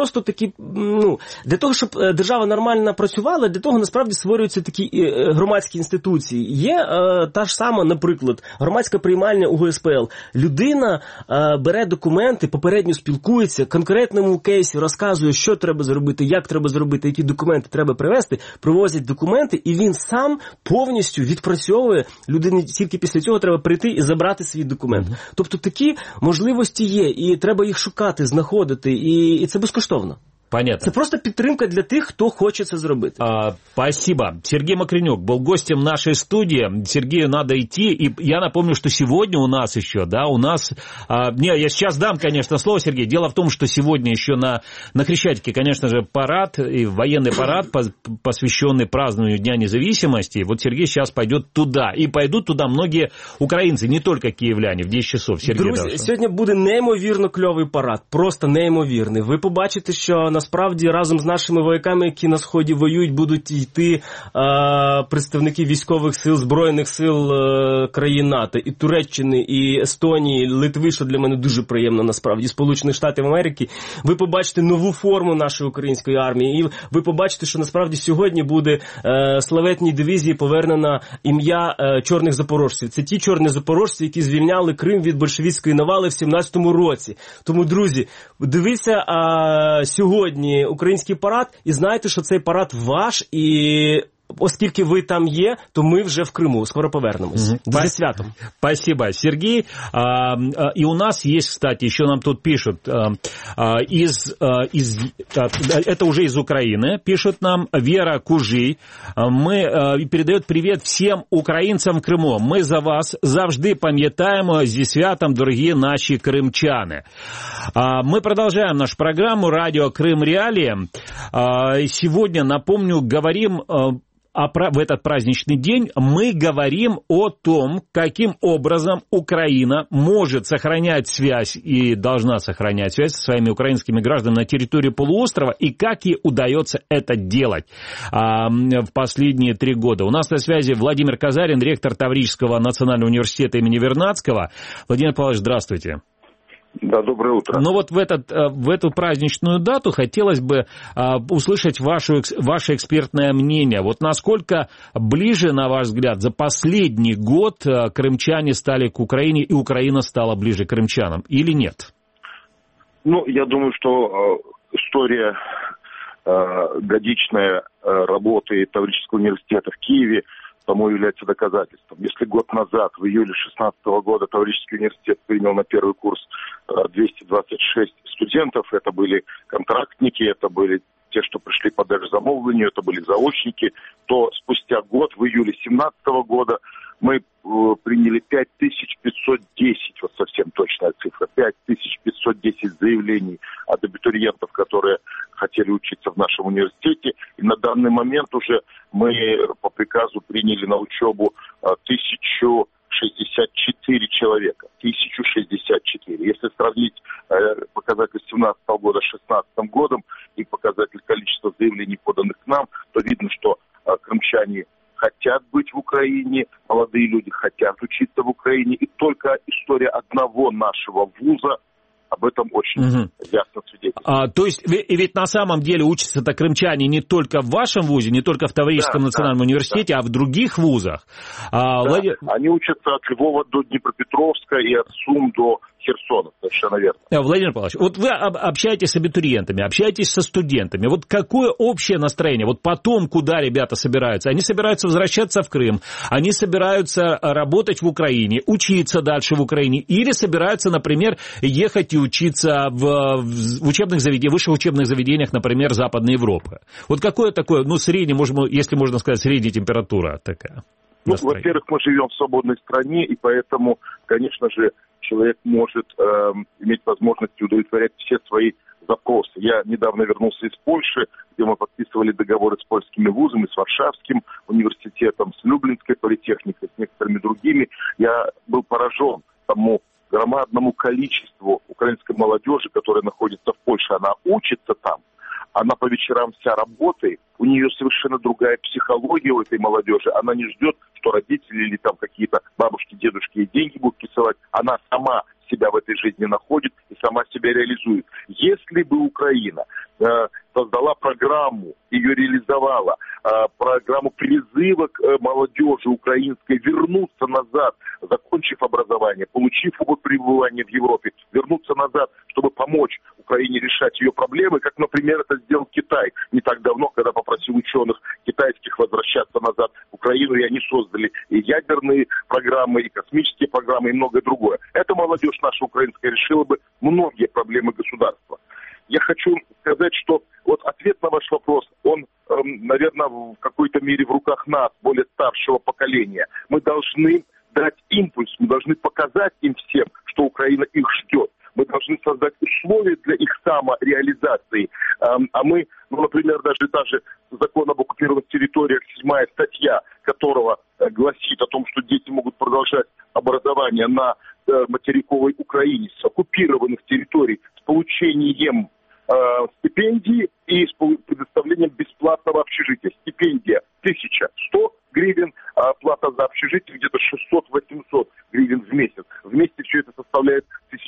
просто такі, для того, щоб держава нормально працювала, для того насправді створюються такі громадські інституції. Є та ж сама, наприклад, громадська приймальня у ГСПЛ. Людина бере документи, попередньо спілкується, конкретному кейсі розказує, що треба зробити, як треба зробити, які документи треба привезти, привозять документи, і він сам повністю відпрацьовує. Людині тільки після цього треба прийти і забрати свій документ. Тобто такі можливості є, і треба їх шукати, знаходити, і це безкоштовно. Понятно. Это просто підтримка для тех, кто хочет это сделать. Спасибо. Сергей Мокренюк был гостем нашей студии. Сергею надо идти. И я напомню, что сегодня у нас еще, я сейчас дам, конечно, слово, Сергей. Дело в том, что сегодня еще на Хрещатике, конечно же, парад, и военный парад, посвященный празднованию Дня независимости. Вот Сергей сейчас пойдет туда. И пойдут туда многие украинцы, не только киевляне, в 10 часов. Сергей, друзі, сьогодні буде неймовірно кльовий парад. Просто неймовірний. Ви побачите, що насправді разом з нашими вояками, які на Сході воюють, будуть йти представники військових сил, Збройних сил країн НАТО, і Туреччини, і Естонії, Литви, що для мене дуже приємно насправді, Сполучених Штатів Америки. Ви побачите нову форму нашої української армії, і ви побачите, що насправді сьогодні буде славетній дивізії повернено ім'я чорних запорожців. Це ті чорні запорожці, які звільняли Крим від большевістської навали в 17-му році. Тому, друзі, дивіться сьогодні український парад, і знайте, що цей парад ваш, і оскільки ви там є, то ми вже в Криму. Скоро повернемось. Зі святом. Спасибо, Сергей. И у нас есть, кстати, еще нам тут пишут, это уже из Украины, пишут нам Вера Кужи, передает привет всем українцям в Криму. Ми за вас завжди пам'ятаємо зі святом, дорогі наші кримчани. Мы продолжаем нашу программу «Радио Крым Реалии». Сегодня, напомню, говорим... в этот праздничный день мы говорим о том, каким образом Украина может сохранять связь и должна сохранять связь со своими украинскими гражданами на территории полуострова, и как ей удается это делать в последние 3 года. У нас на связи Владимир Казарин, ректор Таврического национального университета имени Вернадского. Владимир Павлович, здравствуйте. Да, доброе утро. Ну вот в эту праздничную дату хотелось бы услышать ваше экспертное мнение. Вот насколько ближе, на ваш взгляд, за последний год крымчане стали к Украине, и Украина стала ближе к крымчанам, или нет? Я думаю, что история годичной работы Таврического университета в Киеве тому является доказательством. Если год назад, в июле 2016 года, Таврический университет принял на первый курс 226 студентов, это были контрактники, это были те, что пришли по держзамовлению, это были заочники, то спустя год, в июле 2017 года, мы приняли 5510, вот совсем точная цифра, 5510 заявлений от абитуриентов, которые хотели учиться в нашем университете. И на данный момент уже мы по приказу приняли на учебу 1064 человека. 1064. Если сравнить показатель 2017 года с 2016 годом и показатель количества заявлений, поданных к нам, то видно, что крымчане хотят быть в Украине, молодые люди хотят учиться в Украине, и только история одного нашего вуза об этом очень ясно свидетельствует. То есть, и ведь на самом деле учатся-то крымчане не только в вашем вузе, не только в Таврическом национальном университете, а в других вузах. Они учатся от Львова до Днепропетровска и от Сум до Херсона, совершенно верно. Владимир Павлович, вот вы общаетесь с абитуриентами, общаетесь со студентами. Вот какое общее настроение? Вот потом, куда ребята собираются? Они собираются возвращаться в Крым, они собираются работать в Украине, учиться дальше в Украине, или собираются, например, ехать и учиться в учебных заведениях, высших учебных заведениях, например, Западной Европы. Вот какое такое, среднее, если можно сказать, средняя температура такая? Во-первых, мы живем в свободной стране, и поэтому, конечно же, человек может иметь возможность удовлетворять все свои запросы. Я недавно вернулся из Польши, где мы подписывали договоры с польскими вузами, с Варшавским университетом, с Люблинской политехникой, с некоторыми другими. Я был поражен тому громадному количеству украинской молодежи, которая находится в Польше. Она учится там, она по вечерам вся работает, у нее совершенно другая психология у этой молодежи. Она не ждет, что родители или там какие-то бабушки, дедушки ей деньги будут присылать. Она сама себя в этой жизни находит и сама себя реализует. Если бы Украина создала программу, ее реализовала, программу призыва к молодежи украинской вернуться назад, закончив образование, получив опыт пребывания в Европе, вернуться назад, чтобы помочь Украине решать ее проблемы, как, например, это сделал Китай не так давно, когда попросил ученых китайских возвращаться назад в Украину, и они создали и ядерные программы, и космические программы, и многое другое. Эта молодежь наша украинская решила бы многие проблемы государства. Я хочу сказать, что вот ответ на ваш вопрос, он, наверное, в какой-то мере в руках нас, более старшего поколения. Мы должны дать импульс, мы должны показать им всем, что Украина их ждет. Мы должны создать условия для их самореализации. А мы, например, даже закон об оккупированных территориях, 7-я статья, которого гласит о том, что дети могут продолжать образование на материковой Украине с оккупированных территорий с получением стипендии и с предоставлением бесплатного общежития. Стипендия 1100 гривен, а плата за общежитие где-то 600-800 гривен в месяц. Вместе все это составляет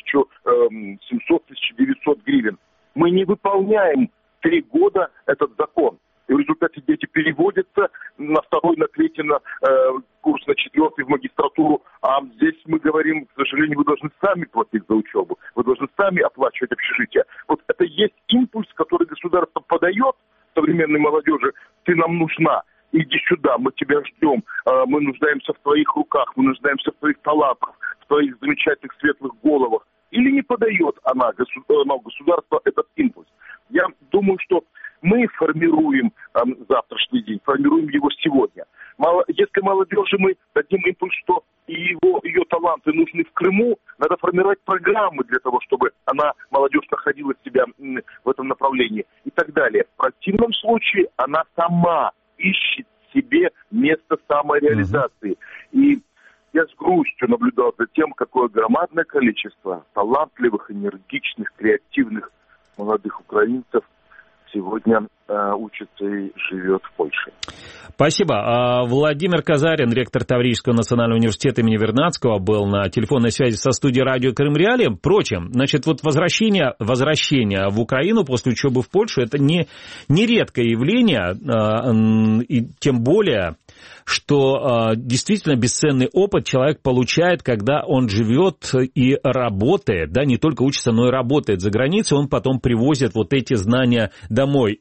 1700-1900 гривен. Мы не выполняем 3 года этот закон. И в результате дети переводятся на 2-й, на 3-й, на курс на 4-й в магистратуру. А здесь мы говорим, к сожалению, вы должны сами платить за учебу. Вы должны сами оплачивать общежитие. Вот это есть импульс, который государство подает современной молодежи. Ты нам нужна. Иди сюда, мы тебя ждем. Мы нуждаемся в твоих руках, мы нуждаемся в твоих талантах, в твоих замечательных светлых головах. Или не подает она, государство, этот импульс. Я думаю, что мы формируем завтрашний день, формируем его сегодня. Если молодежи мы дадим импульс, что ее таланты нужны в Крыму, надо формировать программы для того, чтобы молодежь находила себя в этом направлении и так далее. В противном случае она сама ищет себе место самореализации. И я с грустью наблюдал за тем, какое громадное количество талантливых, энергичных, креативных молодых украинцев сегодня учится и живет в Польше. Спасибо. Владимир Казарин, ректор Таврического национального университета имени Вернадского, был на телефонной связи со студией радио Крым Реалии. Впрочем, вот возвращение в Украину после учебы в Польше – это не редкое явление, и тем более, что действительно бесценный опыт человек получает, когда он живет и работает, да, не только учится, но и работает за границей, он потом привозит вот эти знания домой.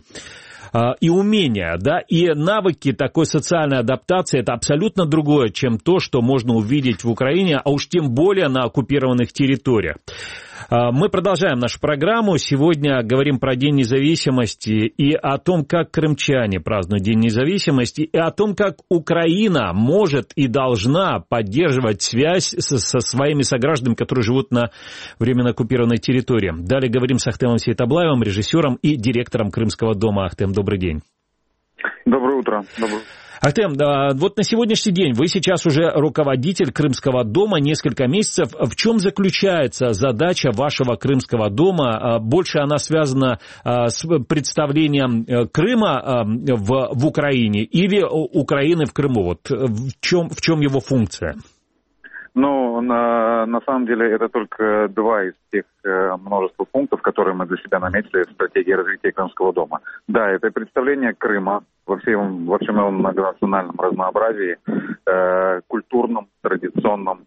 И умения, да, и навыки такой социальной адаптации – это абсолютно другое, чем то, что можно увидеть в Украине, а уж тем более на оккупированных территориях. Мы продолжаем нашу программу. Сегодня говорим про День независимости и о том, как крымчане празднуют День независимости, и о том, как Украина может и должна поддерживать связь со своими согражданами, которые живут на временно оккупированной территории. Далее говорим с Ахтемом Сейтаблаевым, режиссером и директором Крымского дома. Ахтем, добрый день. Доброе утро. Ахтем, вот на сегодняшний день вы сейчас уже руководитель Крымского дома несколько месяцев. В чем заключается задача вашего Крымского дома? Больше она связана с представлением Крыма в Украине или Украины в Крыму? Вот в чем его функция? Ну, на самом деле, это только 2 из тех множества пунктов, которые мы для себя наметили в стратегии развития Крымского дома. Да, это представление Крыма во всем его многонациональном разнообразии, культурном, традиционном,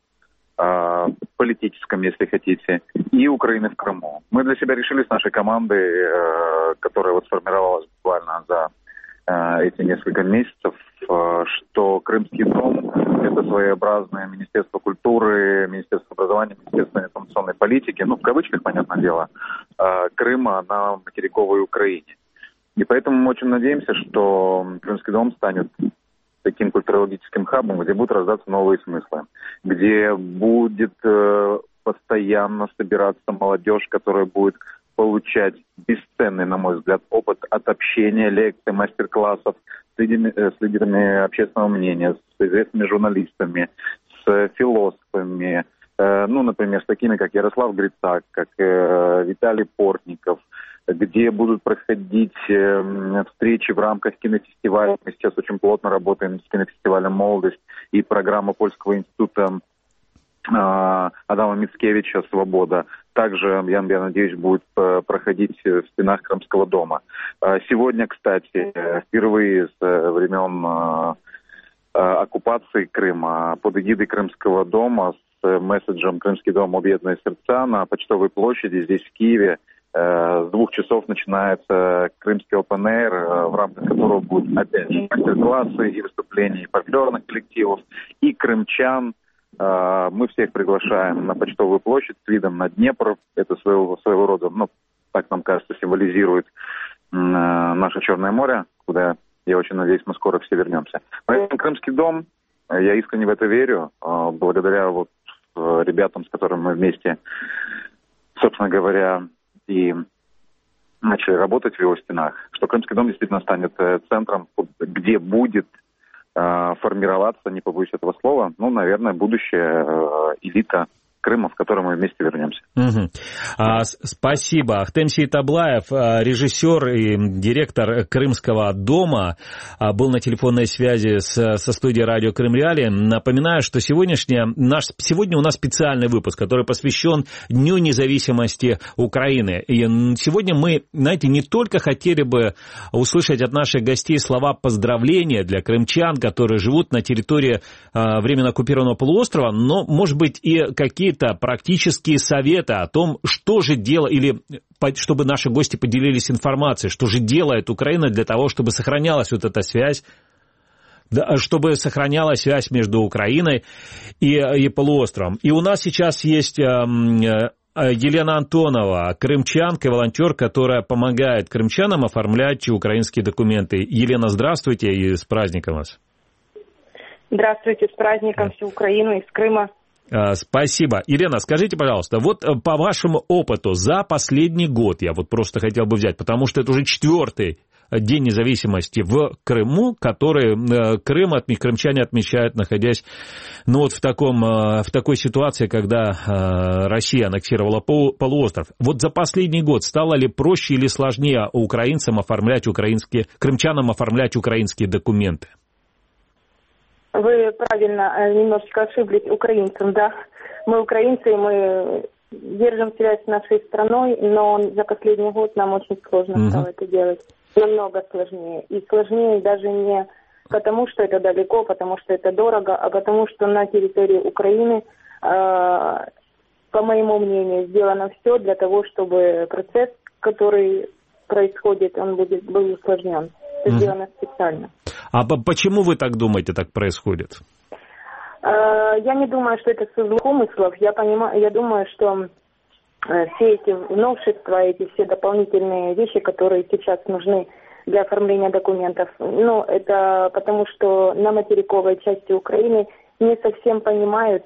политическом, если хотите, и Украины в Крыму. Мы для себя решили с нашей командой, которая вот сформировалась буквально за эти несколько месяцев, что Крымский дом – это своеобразное Министерство культуры, Министерство образования, Министерство информационной политики, в кавычках, понятное дело, Крыма на материковой Украине. И поэтому мы очень надеемся, что Крымский дом станет таким культурологическим хабом, где будут рождаться новые смыслы, где будет постоянно собираться молодежь, которая будет получать бесценный, на мой взгляд, опыт от общения, лекций, мастер-классов с лидерами общественного мнения, с известными журналистами, с философами, например, с такими, как Ярослав Грицак, как Виталий Портников, где будут проходить встречи в рамках кинофестиваля. Мы сейчас очень плотно работаем с кинофестивалем «Молодость» и программа Польского института Адама Мицкевича «Свобода». Также, я надеюсь, будет проходить в стенах Крымского дома. Сегодня, кстати, впервые с времен оккупации Крыма под эгидой Крымского дома с месседжем «Крымский дом. Объединенные сердца» на Почтовой площади здесь, в Киеве, с 2 часов начинается Крымский Open Air, в рамках которого будут опять же мастер-классы и выступления и фольклорных коллективов, и крымчан. Мы всех приглашаем на Почтовую площадь с видом на Днепр. Это своего рода, так нам кажется, символизирует наше Черное море, куда, я очень надеюсь, мы скоро все вернемся. Поэтому Крымский дом, я искренне в это верю, благодаря ребятам, с которыми мы вместе, собственно говоря, и начали работать в его стенах, что Крымский дом действительно станет центром, где будет формироваться, не побоюсь этого слова, наверное, будущая элита Крыма, в который мы вместе вернемся. Спасибо. Ахтем Сейтаблаев, режиссер и директор Крымского дома, был на телефонной связи со студией радио Крым Реалии. Напоминаю, что сегодня у нас специальный выпуск, который посвящен Дню независимости Украины. И сегодня мы, не только хотели бы услышать от наших гостей слова поздравления для крымчан, которые живут на территории временно оккупированного полуострова, но, может быть, и какие-то практические советы о том, что же делать, или чтобы наши гости поделились информацией, что же делает Украина для того, чтобы сохранялась эта связь, чтобы сохранялась связь между Украиной и полуостровом. И у нас сейчас есть Елена Антонова, крымчанка, волонтер, которая помогает крымчанам оформлять украинские документы. Елена, здравствуйте и с праздником вас. Здравствуйте, с праздником всю Украину из Крыма. Спасибо. Елена, скажите, пожалуйста, по вашему опыту за последний год, я просто хотел бы взять, потому что это уже 4-й День независимости в Крыму, который крымчане отмечают, находясь в такой ситуации, когда Россия аннексировала полуостров. За последний год стало ли проще или сложнее крымчанам оформлять украинские документы? Вы правильно немножечко ошиблись украинцам, да. Мы украинцы, мы держим связь с нашей страной, но за последний год нам очень сложно стало это делать. Намного сложнее. И сложнее даже не потому, что это далеко, потому что это дорого, а потому что на территории Украины, по моему мнению, сделано все для того, чтобы процесс, который происходит, он был усложнен. Это сделано специально. А почему вы так думаете, так происходит? Я не думаю, что это со злых умыслов. Я думаю, что все эти новшества, эти все дополнительные вещи, которые сейчас нужны для оформления документов, это потому, что на материковой части Украины не совсем понимают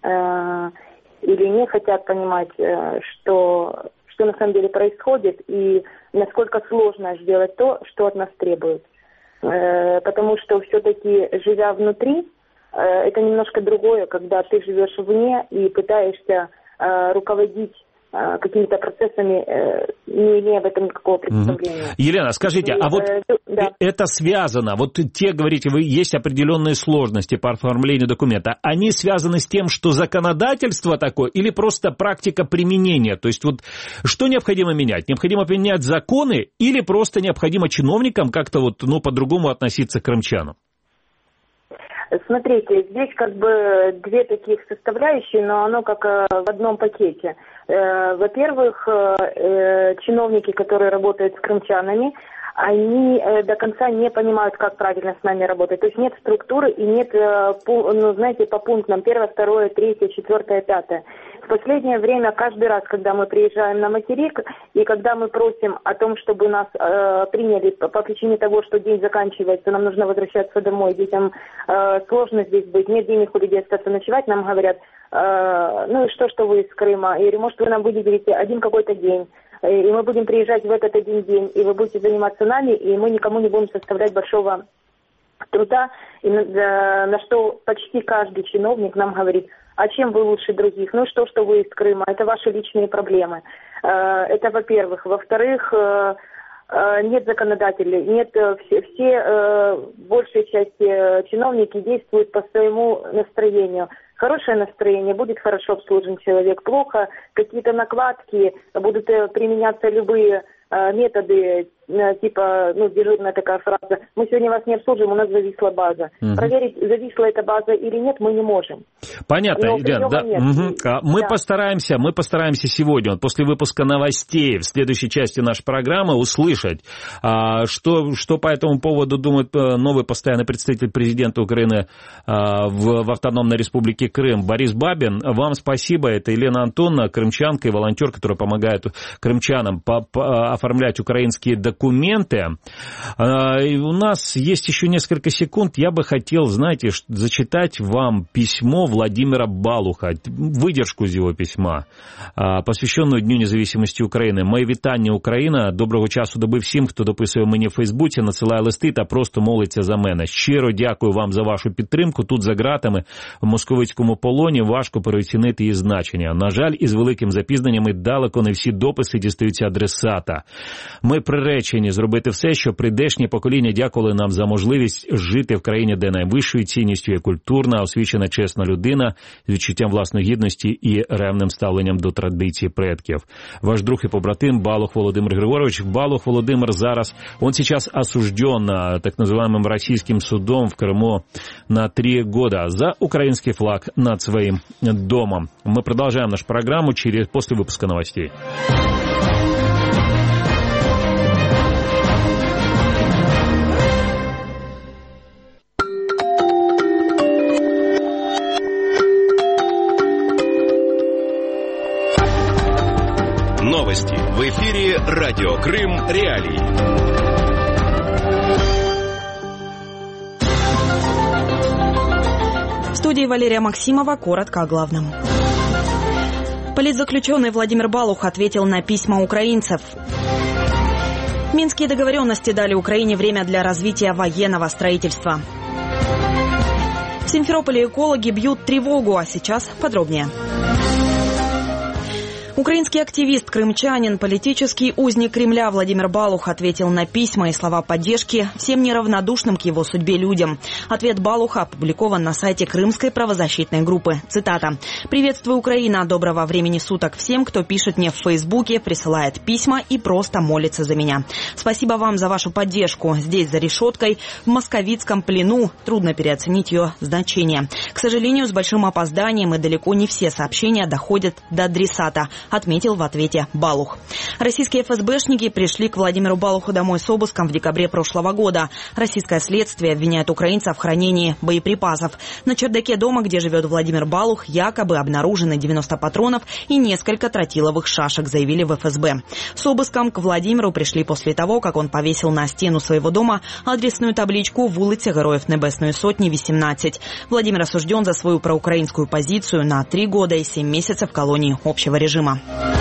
или не хотят понимать, что на самом деле происходит и насколько сложно сделать то, что от нас требуют. Потому что все-таки, живя внутри, это немножко другое, когда ты живешь вне и пытаешься руководить какими-то процессами, не имея в этом никакого представления. Елена, скажите, это связано, говорите, есть определенные сложности по оформлению документа, они связаны с тем, что законодательство такое, или просто практика применения? То есть что необходимо менять? Необходимо менять законы или просто необходимо чиновникам как-то по-другому относиться к крымчанам? Смотрите, здесь две таких составляющие, но оно как в одном пакете. Во-первых, чиновники, которые работают с крымчанами, они до конца не понимают, как правильно с нами работать. То есть нет структуры и нет, по пунктам 1, 2, 3, 4, 5. В последнее время, каждый раз, когда мы приезжаем на материк, и когда мы просим о том, чтобы нас приняли по причине того, что день заканчивается, нам нужно возвращаться домой, детям сложно здесь быть, нет денег у людей остаться ночевать, нам говорят, что вы из Крыма, или может вы нам выделите один какой-то день, и мы будем приезжать в этот один день, и вы будете заниматься нами, и мы никому не будем составлять большого труда, и на что почти каждый чиновник нам говорит, а чем вы лучше других? Что вы из Крыма? Это ваши личные проблемы. Это, во-первых. Во-вторых, нет законодателей, все большей части чиновники действуют по своему настроению. хорошее настроение, будет хорошо обслужен человек, плохо, какие-то накладки, будут применяться любые методы, типа, дежурная такая фраза, мы сегодня вас не обслуживаем, у нас зависла база. Проверить, зависла эта база или нет, мы не можем. Понятно, Елена, да. Мы постараемся сегодня, после выпуска новостей, в следующей части нашей программы услышать, что по этому поводу думает новый постоянный представитель президента Украины в Автономной Республике Крым Борис Бабин. Вам спасибо, это Елена Антоновна, крымчанка и волонтер, которая помогает крымчанам оформлять украинские документы. У нас есть еще несколько секунд. Я бы хотел, знаете, зачитать вам письмо Владимира Балуха, выдержку из его письма, посвященную Дню незалежності України. Моє вітання, Україна. Доброго часу доби всім, хто дописує мені в Фейсбуці, надсилає листи та просто молиться за мене. Щиро дякую вам за вашу підтримку. Тут за ґратами в московицькому полоні важко переоцінити її значення. На жаль, із великим запізненням далеко не всі дописи дістаються адресата. Ми приречені зробити все, щоб прийдешні покоління дякували нам за можливість жити в країні, де найвищою цінністю є культурна, освічена, чесна людина з відчуттям власної гідності і ревним ставленням до традицій предків. Ваш друг і побратим Балух Володимир Григорович. Балух Володимир зараз, он сейчас осужден так называемым российским судом в Крыму на 3 года за украинский флаг над своим домом. Мы продолжаем нашу программу после выпуска новостей. Новости. В эфире радио Крым Реалии. В студии Валерия Максимова. Коротко о главном. Политзаключенный Владимир Балух ответил на письма украинцев. Минские договоренности дали Украине время для развития военного строительства. В Симферополе экологи бьют тревогу, а сейчас подробнее. Украинский активист, крымчанин, политический узник Кремля Владимир Балух ответил на письма и слова поддержки всем неравнодушным к его судьбе людям. Ответ Балуха опубликован на сайте Крымской правозащитной группы. Цитата. «Приветствую, Украина. Доброго времени суток всем, кто пишет мне в Фейсбуке, присылает письма и просто молится за меня. Спасибо вам за вашу поддержку. Здесь, за решеткой, в московицком плену. Трудно переоценить ее значение. К сожалению, с большим опозданием и далеко не все сообщения доходят до адресата», отметил в ответе Балух. Российские ФСБшники пришли к Владимиру Балуху домой с обыском в декабре прошлого года. Российское следствие обвиняет украинца в хранении боеприпасов. На чердаке дома, где живет Владимир Балух, якобы обнаружены 90 патронов и несколько тротиловых шашек, заявили в ФСБ. С обыском к Владимиру пришли после того, как он повесил на стену своего дома адресную табличку «Вулиця Героев Небесної Сотни, 18». Владимир осужден за свою проукраинскую позицию на 3 года и 7 месяцев колонии общего режима.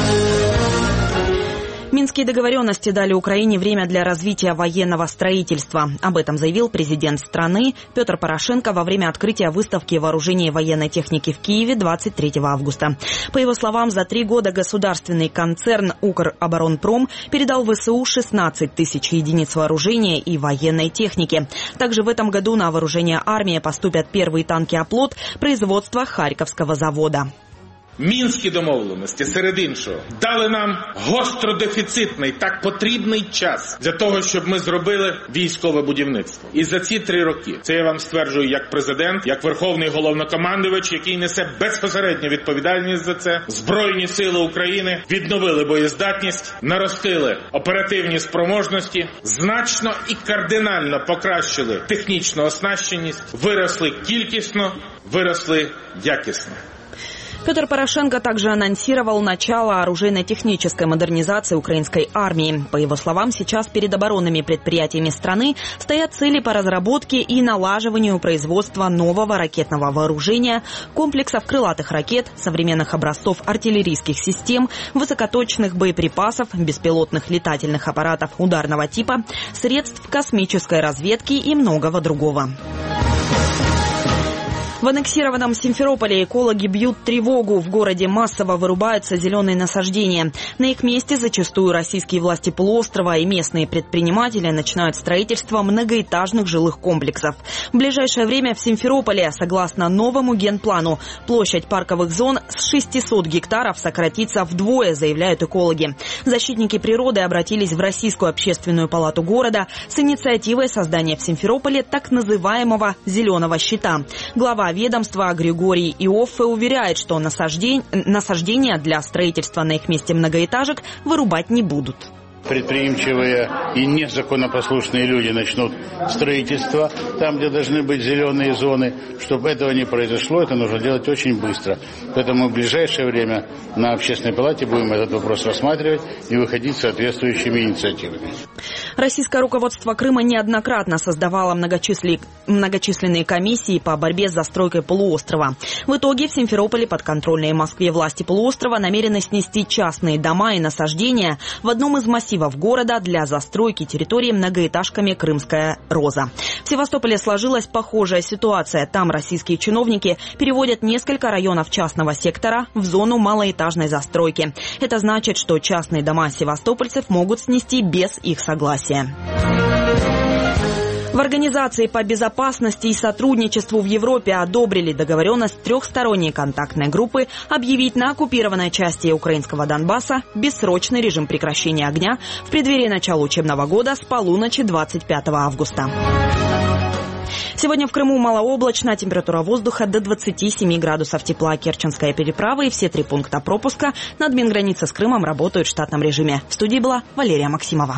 Минские договоренности дали Украине время для развития военного строительства. Об этом заявил президент страны Петр Порошенко во время открытия выставки вооружений и военной техники в Киеве 23 августа. По его словам, за 3 года государственный концерн «Укроборонпром» передал ВСУ 16 тысяч единиц вооружения и военной техники. Также в этом году на вооружение армии поступят первые танки «Оплот» производства Харьковского завода. Мінські домовленості, серед іншого, дали нам гостродефіцитний, так потрібний час для того, щоб ми зробили військове будівництво. І за ці 3 роки, це я вам стверджую як президент, як верховний головнокомандувач, який несе безпосередню відповідальність за це, Збройні сили України відновили боєздатність, наростили оперативні спроможності, значно і кардинально покращили технічну оснащеність, виросли кількісно, виросли якісно. Петр Порошенко также анонсировал начало оружейно-технической модернизации украинской армии. По его словам, сейчас перед оборонными предприятиями страны стоят цели по разработке и налаживанию производства нового ракетного вооружения, комплексов крылатых ракет, современных образцов артиллерийских систем, высокоточных боеприпасов, беспилотных летательных аппаратов ударного типа, средств космической разведки и многого другого. В аннексированном Симферополе экологи бьют тревогу. В городе массово вырубаются зеленые насаждения. На их месте зачастую российские власти полуострова и местные предприниматели начинают строительство многоэтажных жилых комплексов. В ближайшее время в Симферополе, согласно новому генплану, площадь парковых зон с 600 гектаров сократится вдвое, заявляют экологи. Защитники природы обратились в Российскую общественную палату города с инициативой создания в Симферополе так называемого «зеленого щита». Глава ведомства Григорий Иоффе уверяет, что насаждения для строительства на их месте многоэтажек вырубать не будут. Предприимчивые и незаконопослушные люди начнут строительство там, где должны быть зеленые зоны. Чтобы этого не произошло, это нужно делать очень быстро. Поэтому в ближайшее время на общественной палате будем этот вопрос рассматривать и выходить с соответствующими инициативами. Российское руководство Крыма неоднократно создавало многочисленные комиссии по борьбе с застройкой полуострова. В итоге в Симферополе подконтрольные Москве власти полуострова намерены снести частные дома и насаждения в одном из массивов города для застройки территории многоэтажками «Крымская роза». В Севастополе сложилась похожая ситуация. Там российские чиновники переводят несколько районов частного сектора в зону малоэтажной застройки. Это значит, что частные дома севастопольцев могут снести без их согласия. В Организации по безопасности и сотрудничеству в Европе одобрили договоренность трехсторонней контактной группы объявить на оккупированной части украинского Донбасса бессрочный режим прекращения огня в преддверии начала учебного года с полуночи 25 августа. Сегодня в Крыму малооблачно, температура воздуха до 27 градусов тепла. Керченская переправа и все 3 пункта пропуска над Минграницей с Крымом работают в штатном режиме. В студии была Валерия Максимова.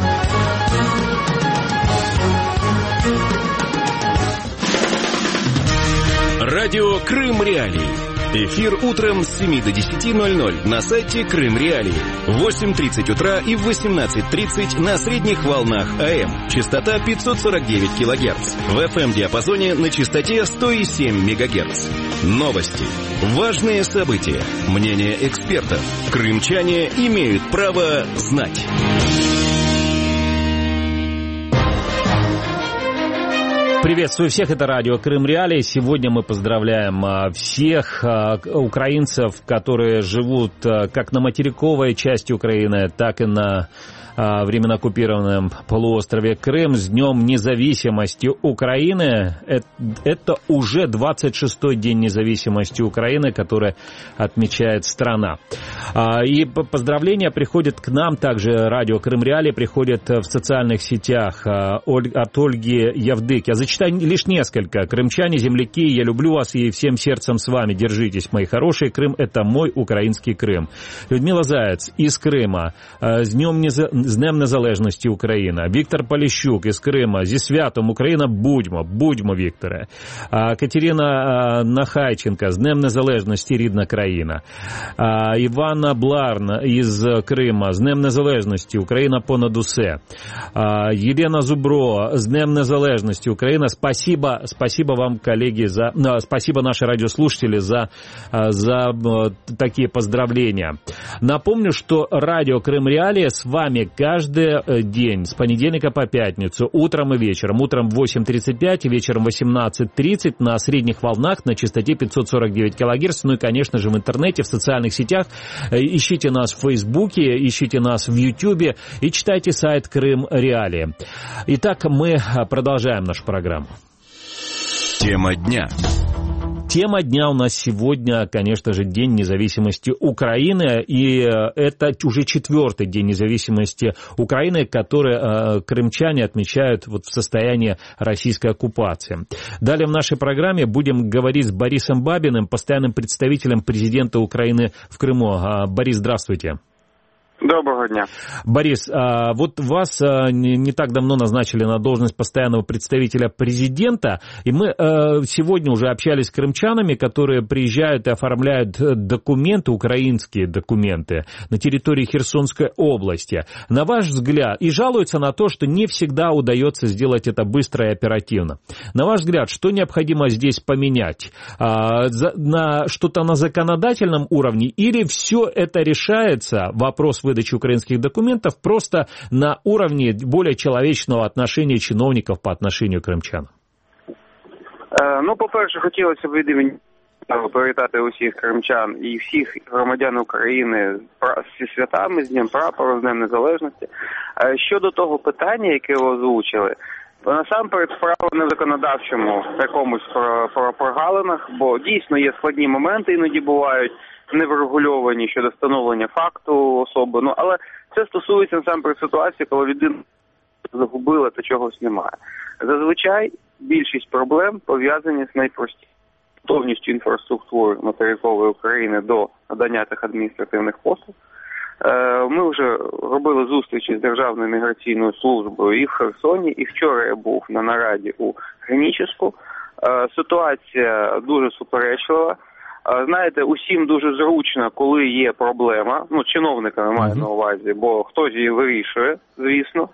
Радио «Крым Реалии». Эфир утром с 7 до 10:00 на сайте Крым Реалии. В 8:30 утра и в 18:30 на средних волнах АМ. Частота 549 кГц. В FM-диапазоне на частоте 107 МГц. Новости. Важные события. Мнения экспертов. Крымчане имеют право знать. Приветствую всех, это радио Крым Реалии. Сегодня мы поздравляем всех украинцев, которые живут как на материковой части Украины, так и на временно оккупированном полуострове Крым с Днем независимости Украины. Это уже 26-й день независимости Украины, который отмечает страна. И поздравления приходят к нам, также радио Крым Реалии приходят в социальных сетях от Ольги Явдык. Я зачитаю лишь несколько. Крымчане, земляки, я люблю вас и всем сердцем с вами. Держитесь, мои хорошие. Крым — это мой украинский Крым. Людмила Заяц из Крыма. С Днем Незалежності Україна. Віктор Поліщук із Крима. Зі святом Україна, будьмо, Вікторе. Катерина Нахайченка. З Днем Незалежності, рідна країна. Івана Бларн із Крима. З Днем Незалежності Україна понад усе. Єлена Зубро. З Днем Незалежності Україна. Спасибо вам, коллеги, спасибо наши радиослушатели за такие поздравления. Напомню, что радио Крым Реалии с вами каждый день, с понедельника по пятницу, утром и вечером. Утром в 8:35 и вечером в 18:30 на средних волнах на частоте 549 кГц. Ну и, конечно же, в интернете, в социальных сетях. Ищите нас в Фейсбуке, ищите нас в Ютубе и читайте сайт Крым Реалии. Итак, мы продолжаем нашу программу. Тема дня. Тема дня у нас сегодня, конечно же, День независимости Украины, и это уже 4-й День независимости Украины, который крымчане отмечают вот в состоянии российской оккупации. Далее в нашей программе будем говорить с Борисом Бабиным, постоянным представителем президента Украины в Крыму. Борис, здравствуйте. Доброго дня. Борис, вот вас не так давно назначили на должность постоянного представителя президента, и мы сегодня уже общались с крымчанами, которые приезжают и оформляют документы, украинские документы на территории Херсонской области. На ваш взгляд, и жалуются на то, что не всегда удается сделать это быстро и оперативно. На ваш взгляд, что необходимо здесь поменять? Что-то на законодательном уровне, или все это решается, вопрос выдачи украинских документов, просто на уровне более человечного отношения чиновников по отношению к крымчанам? Ну, по-перше, хотілося б від імені привітати усіх кримчан і всіх громадян України зі святами, з Днем Прапора, з Днем Незалежності. Щодо того питання, яке ви озвучили, насамперед справа не в законодавчому якомусь прогалинах, бо дійсно є складні моменти, іноді бувають неврегульовані щодо встановлення факту особи. Ну, але це стосується насамперед ситуації, коли людина загубила та чогось немає. Зазвичай більшість проблем пов'язані з найпростішою готовністю інфраструктури материкової України до надання тих адміністративних послуг. Ми вже робили зустрічі з Державною міграційною службою і в Херсоні, і вчора я був на нараді у Генічеську. Ситуація дуже суперечлива. Знаєте, усім дуже зручно, коли є проблема, ну, чиновниками маю на увазі, бо хтось її вирішує, звісно.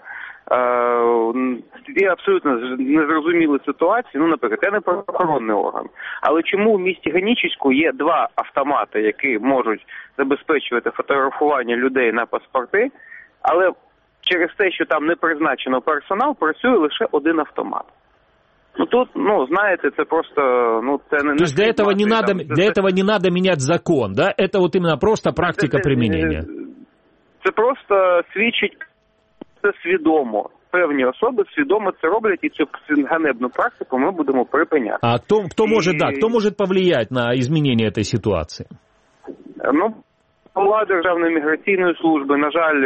Є абсолютно незрозумілі ситуації, ну, наприклад, я не правоохоронний орган, але чому в місті Генічеську є 2 автомати, які можуть забезпечувати фотографування людей на паспорти, але через те, що там не призначено персонал, працює лише 1 автомат. Ну, тут, ну, знаете, это просто, ну, это не... То есть для этого не надо менять закон, да? Это вот именно просто практика применения. Це просто свідчить, це свідомо. Певні особи свідомо це роблять, і цю ганебну практику ми будемо припиняти. А кто может повлиять на изменение этой ситуации? Ну, голова Державної міграційної служби, на жаль,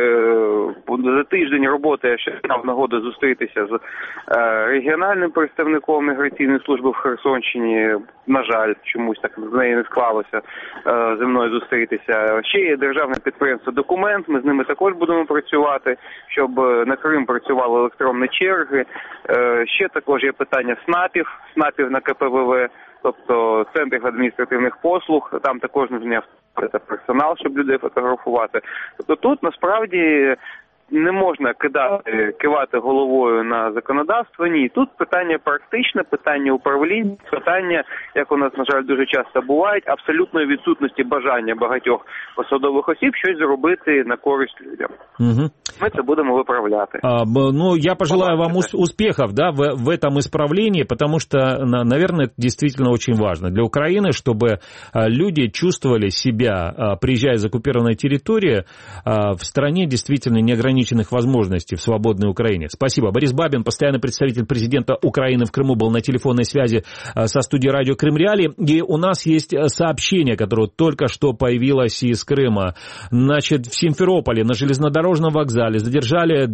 за тиждень роботи я ще мав нагоду зустрітися з регіональним представником міграційної служби в Херсонщині. На жаль, чомусь так з нею не склалося зі мною зустрітися. Ще є державне підприємство «Документ», ми з ними також будемо працювати, щоб на Крим працювали електронні черги. Ще також є питання СНАПів на КПВВ, тобто центрів адміністративних послуг, там також нужні персонал, щоб людей фотографувати. Тобто тут насправді не можна кивати головою на законодавство, ні. Тут питання практичне, питання управління, питання, як у нас, на жаль, дуже часто бувають, абсолютної відсутності бажання багатьох посадових осіб щось зробити на користь людям. Угу. Мы это будем выправлять. Ну, я пожелаю вам успехов, да, в этом исправлении, потому что, наверное, это действительно очень важно для Украины, чтобы люди чувствовали себя, приезжая из оккупированной территории, в стране действительно неограниченных возможностей в свободной Украине. Спасибо. Борис Бабин, постоянный представитель президента Украины в Крыму, был на телефонной связи со студией радио Крым Реалии. И у нас есть сообщение, которое только что появилось из Крыма. Значит, в Симферополе на железнодорожном вокзале задержали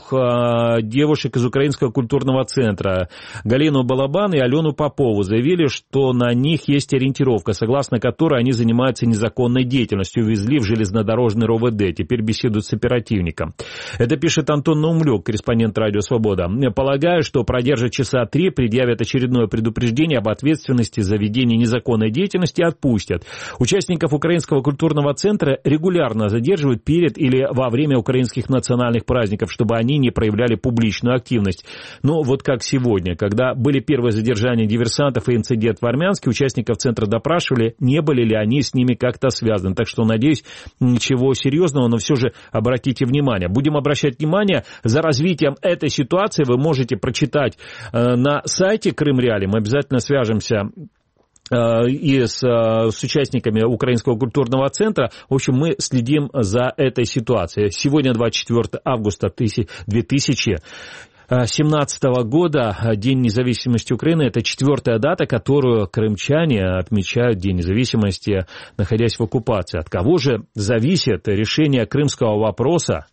2 девушек из Украинского культурного центра, Галину Балабан и Алену Попову. Заявили, что на них есть ориентировка, согласно которой они занимаются незаконной деятельностью. Увезли в железнодорожный РОВД. Теперь беседуют с оперативником. Это пишет Антон Наумлюк, корреспондент «Радио Свобода». Полагаю, что продержат часа 3, предъявят очередное предупреждение об ответственности за ведение незаконной деятельности и отпустят. Участников Украинского культурного центра регулярно задерживают перед или во время украинских национальных праздников, чтобы они не проявляли публичную активность. Но вот как сегодня, когда были первые задержания диверсантов и инцидент в Армянске, участников центра допрашивали, не были ли они с ними как-то связаны. Так что, надеюсь, ничего серьезного, но все же обратите внимание. Будем обращать внимание. За развитием этой ситуации вы можете прочитать на сайте Крым Реалии. Мы обязательно свяжемся и с участниками Украинского культурного центра. В общем, мы следим за этой ситуацией. Сегодня 24 августа 2017 года, День независимости Украины. Это 4-я дата, которую крымчане отмечают День независимости, находясь в оккупации. От кого же зависит решение крымского вопроса?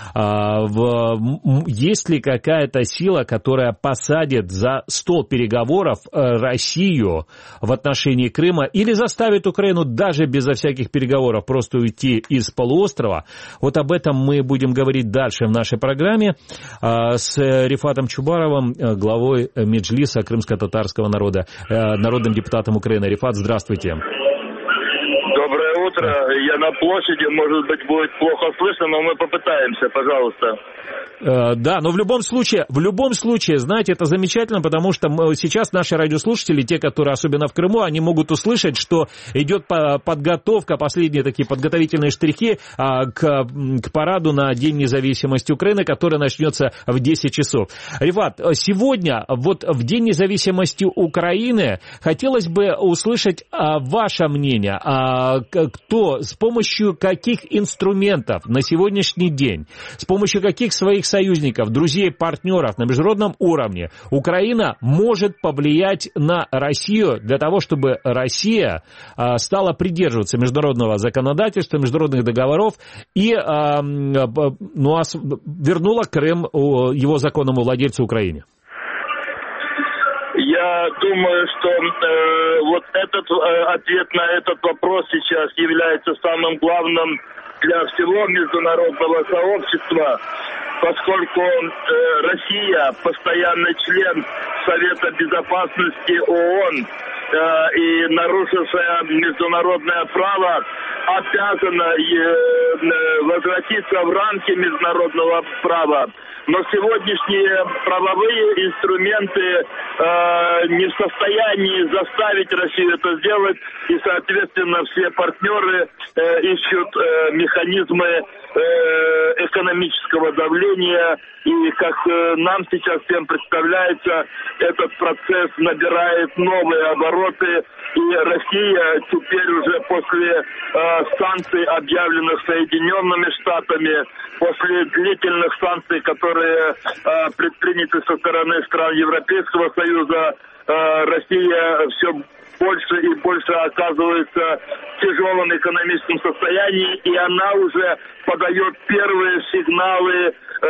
Есть ли какая-то сила, которая посадит за стол переговоров Россию в отношении Крыма или заставит Украину даже безо всяких переговоров просто уйти из полуострова? Вот об этом мы будем говорить дальше в нашей программе с Рифатом Чубаровым, главой Меджлиса крымско-татарского народа, народным депутатом Украины. Рифат, здравствуйте. Доброе утро. Я я на площади, может быть, будет плохо слышно, но мы попытаемся, пожалуйста. Да, но в любом случае, знаете, это замечательно, потому что сейчас наши радиослушатели, те, которые особенно в Крыму, они могут услышать, что идет подготовка, последние такие подготовительные штрихи к параду на День независимости Украины, который начнется в 10 часов. Рифат, сегодня, вот в День независимости Украины, хотелось бы услышать ваше мнение, с помощью каких инструментов на сегодняшний день, с помощью каких своих союзников, друзей, партнеров на международном уровне Украина может повлиять на Россию для того, чтобы Россия стала придерживаться международного законодательства, международных договоров и вернула Крым его законному владельцу Украине? Я думаю, что вот этот ответ на этот вопрос сейчас является самым главным для всего международного сообщества, поскольку Россия постоянный член Совета Безопасности ООН и нарушившая международное право обязана возвратиться в рамки международного права. Но сегодняшние правовые инструменты не в состоянии заставить Россию это сделать, и, соответственно, все партнеры ищут механизмы экономического давления, и, как нам сейчас всем представляется, этот процесс набирает новые обороты, и Россия теперь уже после санкций, объявленных Соединенными Штатами, после длительных санкций, которые предприняты со стороны стран Европейского Союза, Россия все больше и больше оказывается в тяжелом экономическом состоянии, и она уже подает первые сигналы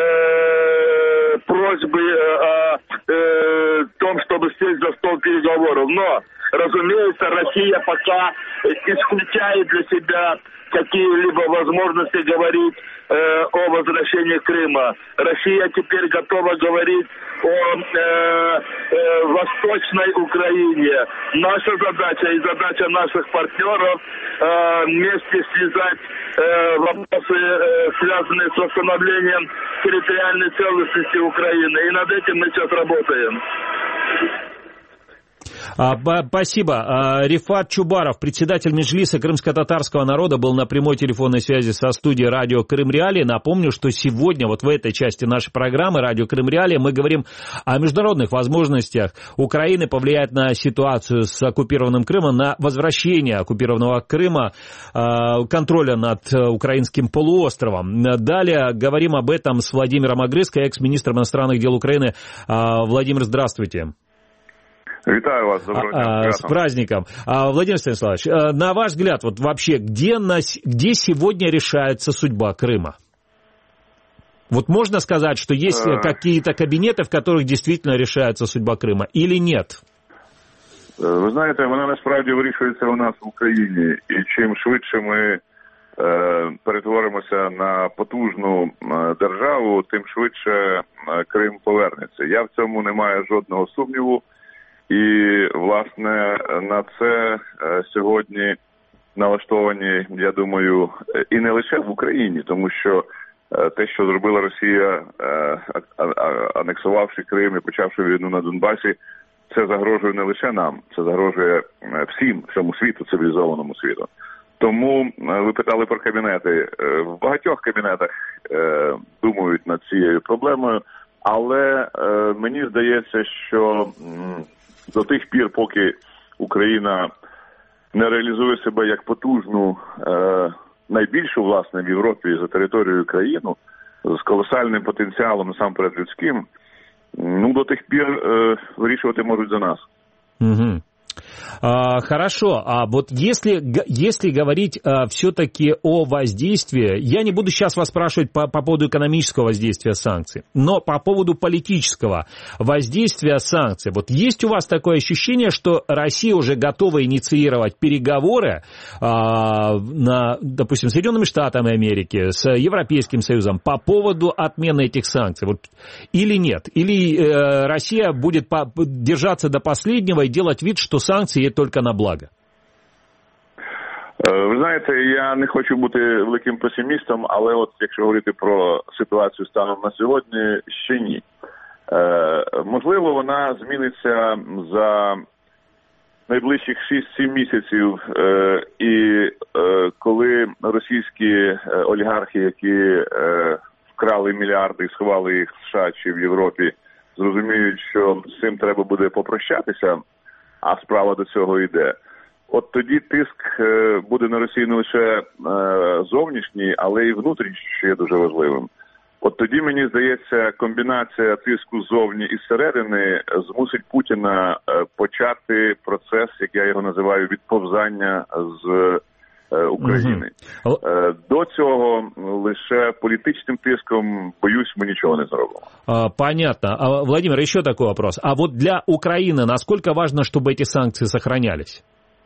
просьбы о том, чтобы сесть за стол переговоров. Но, разумеется, Россия пока исключает для себя какие-либо возможности говорить о возвращении Крыма. Россия теперь готова говорить о Восточной Украине. Наша задача и задача наших партнеров вместе связать вопросы, связанные с восстановлением территориальной целостности Украины. И над этим мы сейчас работаем. Спасибо. Рифат Чубаров, председатель Меджлиса крымско-татарского народа, был на прямой телефонной связи со студией радио Крым Реалии. Напомню, что сегодня вот в этой части нашей программы радио Крым Реалии мы говорим о международных возможностях Украины повлиять на ситуацию с оккупированным Крымом, на возвращение оккупированного Крыма, контроля над украинским полуостровом. Далее говорим об этом с Владимиром Огрызко, экс-министром иностранных дел Украины. Владимир, здравствуйте. Витаю вас, доброго дня. С праздником. Владимир Станиславович, на ваш взгляд, вот вообще, где сегодня решается судьба Крыма? Вот можно сказать, что есть какие-то кабінети, в которых действительно решается судьба Крима, или нет? Ви знаєте, вона насправді вирішується у нас в Україні, і чим швидше ми перетворимося на потужну державу, тим швидше Крим повернеться. Я в цьому не маю жодного сумніву. І, власне, на це сьогодні налаштовані, я думаю, і не лише в Україні, тому що те, що зробила Росія, анексувавши Крим і почавши війну на Донбасі, це загрожує не лише нам, це загрожує всьому світу, цивілізованому світу. Тому ви питали про кабінети. В багатьох кабінетах думають над цією проблемою, але мені здається, що до тих пір, поки Україна не реалізує себе як потужну, найбільшу, власне, в Європі за територією країну, з колосальним потенціалом, насамперед людським, до тих пір вирішувати можуть за нас. Угу. Хорошо, а вот если говорить все-таки о воздействии, я не буду сейчас вас спрашивать по поводу экономического воздействия санкций, но по поводу политического воздействия санкций. Вот есть у вас такое ощущение, что Россия уже готова инициировать переговоры, допустим, с Соединенными Штатами Америки, с Европейским Союзом по поводу отмены этих санкций? Вот, или нет? Или Россия будет держаться до последнего и делать вид, что санкции ей только на благо? Ви знаєте, я не хочу бути великим песимістом, але от якщо говорити про ситуацію станом на сьогодні, ще ні. Можливо, вона зміниться за найближчих 6-7 місяців, і коли російські олігархи, які вкрали мільярди і сховали їх в США чи в Європі, зрозуміють, що з цим треба буде попрощатися, а справа до цього йде. От тоді тиск буде на Росію не лише зовнішній, але й внутрішній, що є дуже важливим. От тоді, мені здається, комбінація тиску ззовні і зсередини змусить Путіна почати процес, як я його називаю, відповзання з України. До цього лише політичним тиском, боюсь, мы ничего не зробимо. Понятно. Владимир, еще такой вопрос. А вот для Украины насколько важно, чтобы эти санкции сохранялись?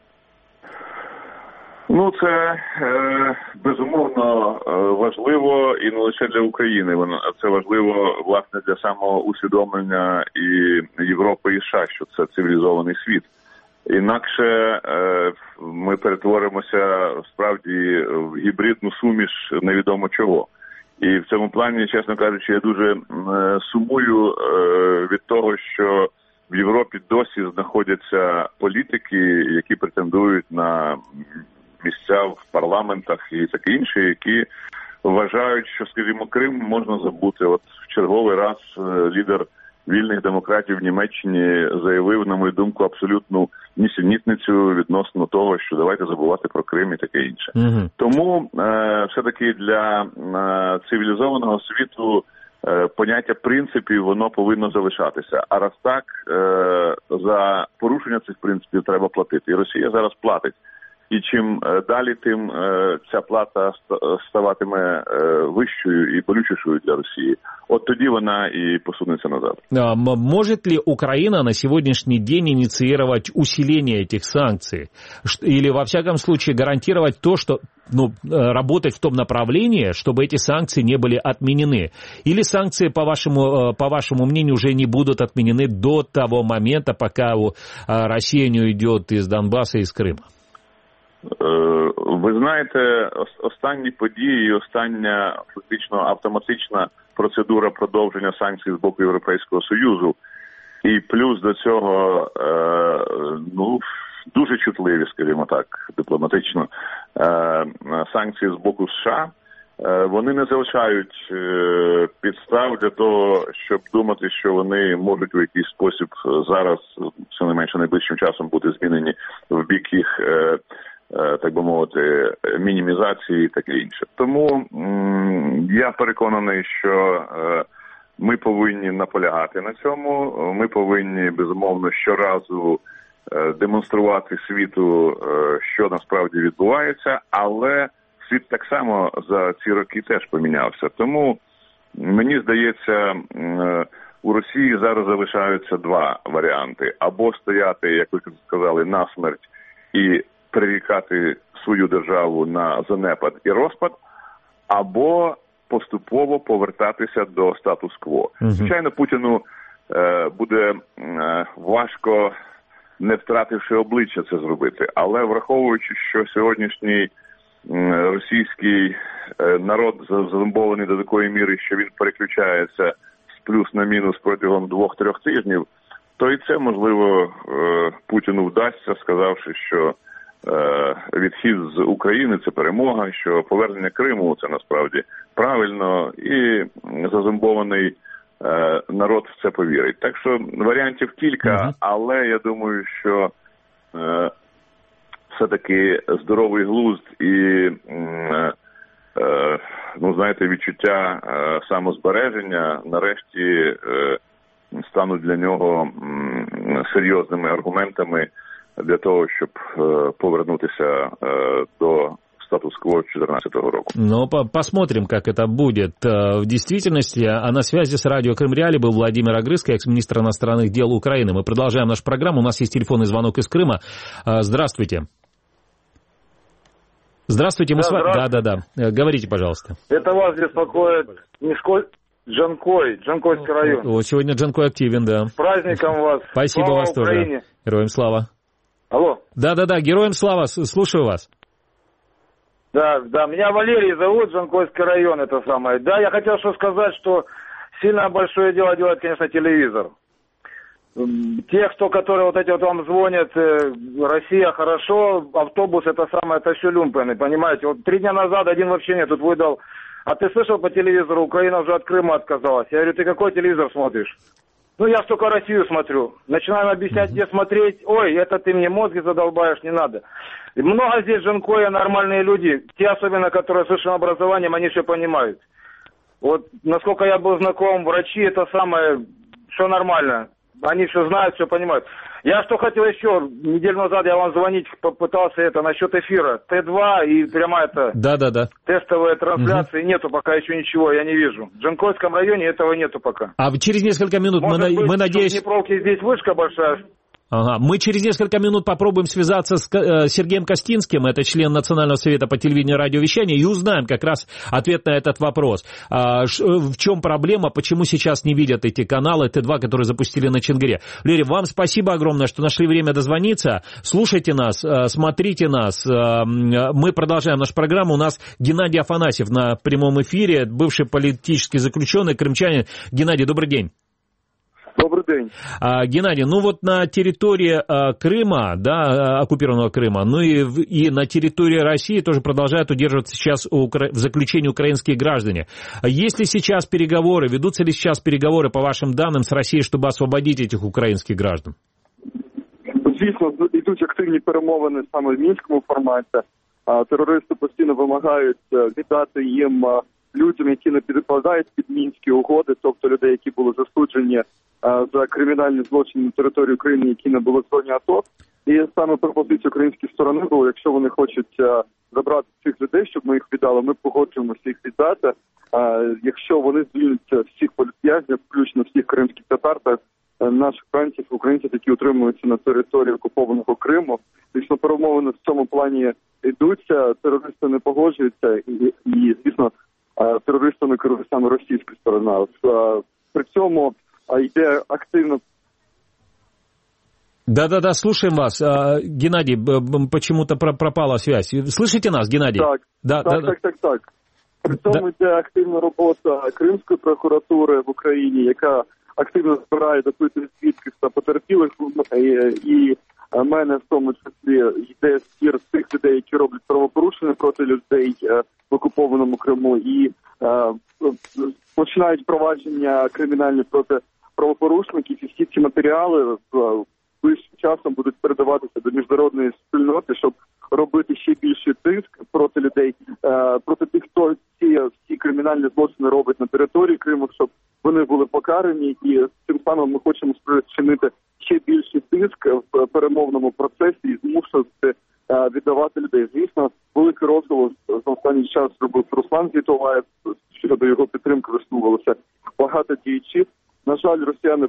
Ну, це безумовно важливо і не лише для України. Це важливо, власне, для самого усвідомлення і Європи, і США, що це цивілізований світ. Інакше ми перетворимося справді в гібридну суміш невідомо чого. І в цьому плані, чесно кажучи, я дуже сумую від того, що в Європі досі знаходяться політики, які претендують на місця в парламентах і таке інше, які вважають, що, скажімо, Крим можна забути. От в черговий раз лідер вільних демократів в Німеччині заявив, на мою думку, абсолютну нісенітницю відносно того, що давайте забувати про Крим і таке інше. Тому все-таки для цивілізованого світу поняття принципів, воно повинно залишатися. А раз так, за порушення цих принципів треба платити. І Росія зараз платить. І чим далі, тим ця плата ставатиме вищою і болючішою для Росії. От тоді вона и посунется назад. Может ли Украина на сегодняшний день инициировать усиление этих санкций? Или, во всяком случае, гарантировать то, что работать в том направлении, чтобы эти санкции не были отменены? Или санкции, по вашему мнению, уже не будут отменены до того момента, пока Россия не уйдет из Донбасса и из Крыма? Ви знаєте, останні події і остання фактично автоматична процедура продовження санкцій з боку Європейського Союзу і плюс до цього, дуже чутливі, скажімо так, дипломатично, санкції з боку США, вони не залишають підстав для того, щоб думати, що вони можуть у якийсь спосіб зараз, що не менше найближчим часом, бути змінені в бік їх, так би мовити, мінімізації і таке інше. Тому я переконаний, що ми повинні наполягати на цьому, ми повинні, безумовно, щоразу демонструвати світу, що насправді відбувається, але світ так само за ці роки теж помінявся. Тому, мені здається, у Росії зараз залишаються два варіанти. Або стояти, як ви сказали, насмерть і прирікати свою державу на занепад і розпад, або поступово повертатися до статус-кво. Звичайно, Путіну буде важко, не втративши обличчя, це зробити. Але враховуючи, що сьогоднішній російський народ зазомбований до такої міри, що він переключається з плюс на мінус протягом 2-3 тижнів, то і це, можливо, Путіну вдасться, сказавши, що відхід з України – це перемога, що повернення Криму – це насправді правильно, і зазомбований народ в це повірить. Так що варіантів кілька, але я думаю, що все-таки здоровий глузд і, відчуття самозбереження нарешті стануть для нього серйозними аргументами для того, щоб повернутися до статус-кво 2014 року. Посмотрим, как это будет в действительности. А на связи с радио Крым Реалии был Владимир Огрызко, экс-министр иностранных дел Украины. Мы продолжаем нашу программу. У нас есть телефонный звонок из Крыма. Здравствуйте. Здравствуйте, мы с вами. Да. Говорите, пожалуйста. Это вас беспокоит Джанкойский район. Вот сегодня Джанкой активен, да. С праздником вас. Спасибо вас тоже. Героям слава. Алло. Да, героям слава, слушаю вас. Да, меня Валерий зовут, Жанкойский район, это самое. Да, я хотел что сказать, что сильно большое дело делает, конечно, телевизор. Те, которые вот эти вот вам звонят, Россия хорошо, автобус это все люмпены, понимаете. Вот 3 дня назад один вообще мне тут выдал, а ты слышал по телевизору, Украина уже от Крыма отказалась. Я говорю, ты какой телевизор смотришь? Ну, я только Россию смотрю. Начинаем объяснять, где смотреть. Ой, это ты мне мозги задолбаешь, не надо. И много здесь Жанкоя, нормальные люди. Те, особенно, которые с высшим образованием, они все понимают. Вот, насколько я был знаком, врачи, это все нормально. Они все знают, все понимают. Я что хотел еще, неделю назад я вам звонить попытался насчет эфира. Т2 и прямо тестовые трансляции нету пока еще ничего, я не вижу. В Жанкойском районе этого нету пока. А через несколько минут мы надеемся... В Днепровке здесь вышка большая. Ага. Мы через несколько минут попробуем связаться с Сергеем Костинским, это член Национального совета по телевидению и радиовещанию, и узнаем как раз ответ на этот вопрос. В чем проблема, почему сейчас не видят эти каналы Т2, которые запустили на Чонгыре? Валерий, вам спасибо огромное, что нашли время дозвониться. Слушайте нас, смотрите нас. Мы продолжаем нашу программу. У нас Геннадий Афанасьев на прямом эфире, бывший политический заключенный, крымчанин. Геннадий, добрый день. Добрый день. Геннадий, на территории Крыма, оккупированного Крыма, и на территории России тоже продолжают удерживаться сейчас в заключении украинские граждане. Есть ли сейчас переговоры, ведутся ли сейчас переговоры, по вашим данным, с Россией, чтобы освободить этих українських граждан? Звісно, йдуть активні перемовини саме в мінському форматі. Терористи постійно вимагають віддати їм людям, які не підпадають під мінські угоди, тобто людей, які були засуджені за кримінальні злочини на території України, які не були в зоні АТО. І саме пропозиція української сторони була, якщо вони хочуть забрати цих людей, щоб ми їх віддали, ми погоджуємося їх віддати. Якщо вони звільняться всіх політв'язнів, включно всіх кримських татар та наших українців, які утримуються на території окупованого Криму. Звісно, перемовини в цьому плані йдуться, терористи не погоджуються і звісно, терористами керує саме російська сторона. При цьому йде активно... Да, слушаем вас. Геннадий, почему-то пропала связь. Слышите нас, Геннадий? Так. При цьому йде активна робота Кримської прокуратури в Україні, яка активно збирає допити свідків та потерпілих, і мене в тому числі йде збір тих людей, які роблять правопорушення проти людей в окупованому Криму, і починають провадження кримінальні проти правопорушників, і всі ці матеріали ближчим часом будуть передаватися до міжнародної спільноти, щоб робити ще більший тиск проти людей, проти тих, хто ці кримінальні злочини робить на території Криму, щоб вони були покарані, і цим самим ми хочемо спричинити ще більший тиск в перемовному процесі і змушувати віддавати людей. Звісно, великий розголос за останній час робив Руслан Зітоваєв, щодо його підтримки висловилося багато діячів. На жаль, росіяни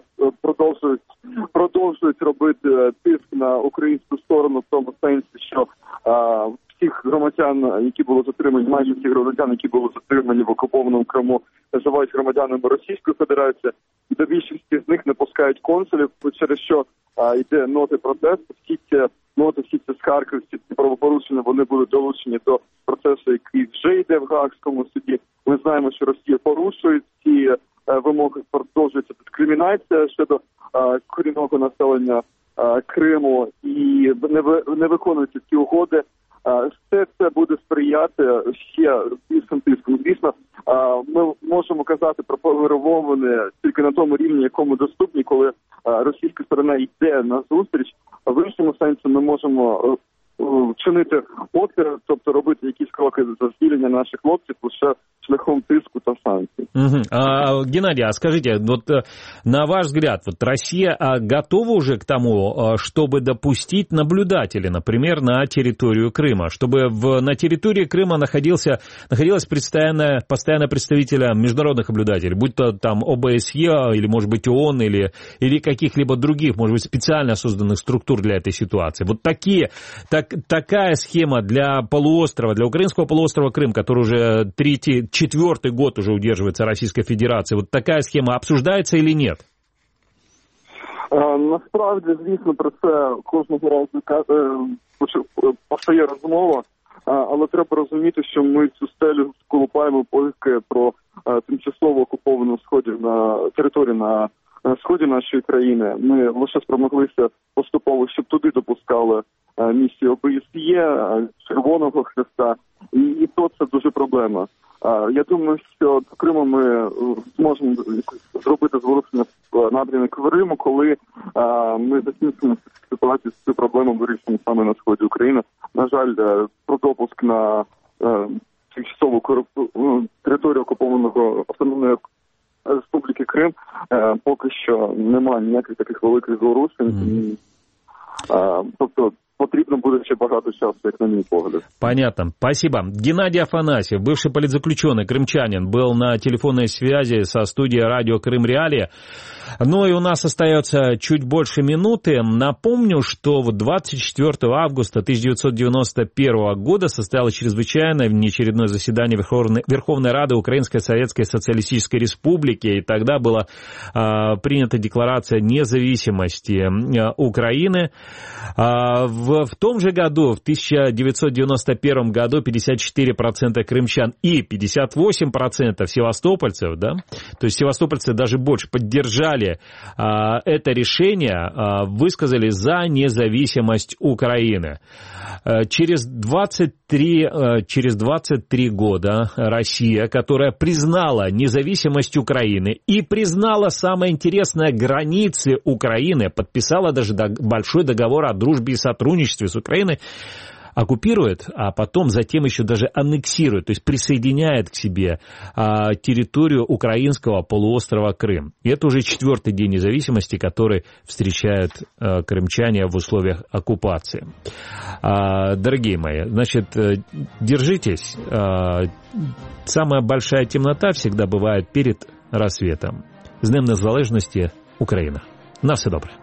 продовжують робити тиск на українську сторону в тому сенсі, що всіх громадян, які були затримані, майже всі громадян, які були затримані в окупованому Криму, називають громадянами Російської Федерації. До більшості з них не пускають консулів, через що йде ноти протесту. Всі ці скарги, всі ці правопорушення, вони будуть долучені до процесу, який вже йде в Гаазькому суді. Ми знаємо, що Росія порушує ці вимоги, продовжується дискримінація щодо корінного населення Криму і не виконуються ці угоди. Все це буде сприяти ще більшим тиском. Звісно, ми можемо казати про перемовини тільки на тому рівні, якому доступні, коли російська сторона йде на зустріч. В іншому сенсі ми можемо чинити опір, тобто робити якісь кроки за звільнення наших хлопців лише шляхом тиску та санкций. Геннадий, а скажите, вот на ваш взгляд, вот Россия готова уже к тому, чтобы допустить наблюдателей, например, на территорию Крыма, чтобы на территории Крыма находилось постоянное представителя международных наблюдателей, будь то там ОБСЕ, или, может быть, ООН, или каких-либо других, может быть, специально созданных структур для этой ситуации. Вот такая схема для полуострова, для украинского полуострова Крым, который уже четвертый год уже удерживается Российской Федерацией, вот такая схема обсуждается или нет? Насправді, звісно, про це кожного разу постає розмова. але треба розуміти, що ми цю стелю колупаємо поки про тимчасово окуповану територію на сході нашої країни. Ми лише спромоглися поступово, щоб туди допускали місії ОБСЄ, Червоного Хреста, і то це дуже проблема. Я думаю, що до Криму ми зможемо зробити зворушення в напрямку Риму, коли ми закінчимо ситуацію з цю проблему вирішимо саме на сході України. На жаль, про допуск на тимчасову територію окупованого Автономної Республіки Крим поки що немає ніяких таких великих зворушень. Тобто потрібно будет еще багато часу, как на мой погляд. Понятно. Спасибо. Геннадий Афанасьев, бывший политзаключенный, крымчанин, был на телефонной связи со студией радио «Крым Реалии». Ну и у нас остается чуть больше минуты. Напомню, что 24 августа 1991 года состоялось чрезвычайное внеочередное заседание Верховной Рады Украинской Советской Социалистической Республики. И тогда была принята декларация независимости Украины. В том же году, в 1991 году, 54% крымчан и 58% севастопольцев, да, то есть севастопольцы даже больше поддержали это решение, высказали за независимость Украины. Через 23 года Россия, которая признала независимость Украины и признала, самое интересное, границы Украины, подписала даже большой договор о дружбе и сотрудничестве с Украиной, оккупирует, а потом затем еще даже аннексирует, то есть присоединяет к себе территорию украинского полуострова Крым. И это уже 4-й день независимости, который встречают крымчане в условиях оккупации. Дорогие мои, значит, держитесь. Самая большая темнота всегда бывает перед рассветом. З Днем Незалежності, Україна. На все добре.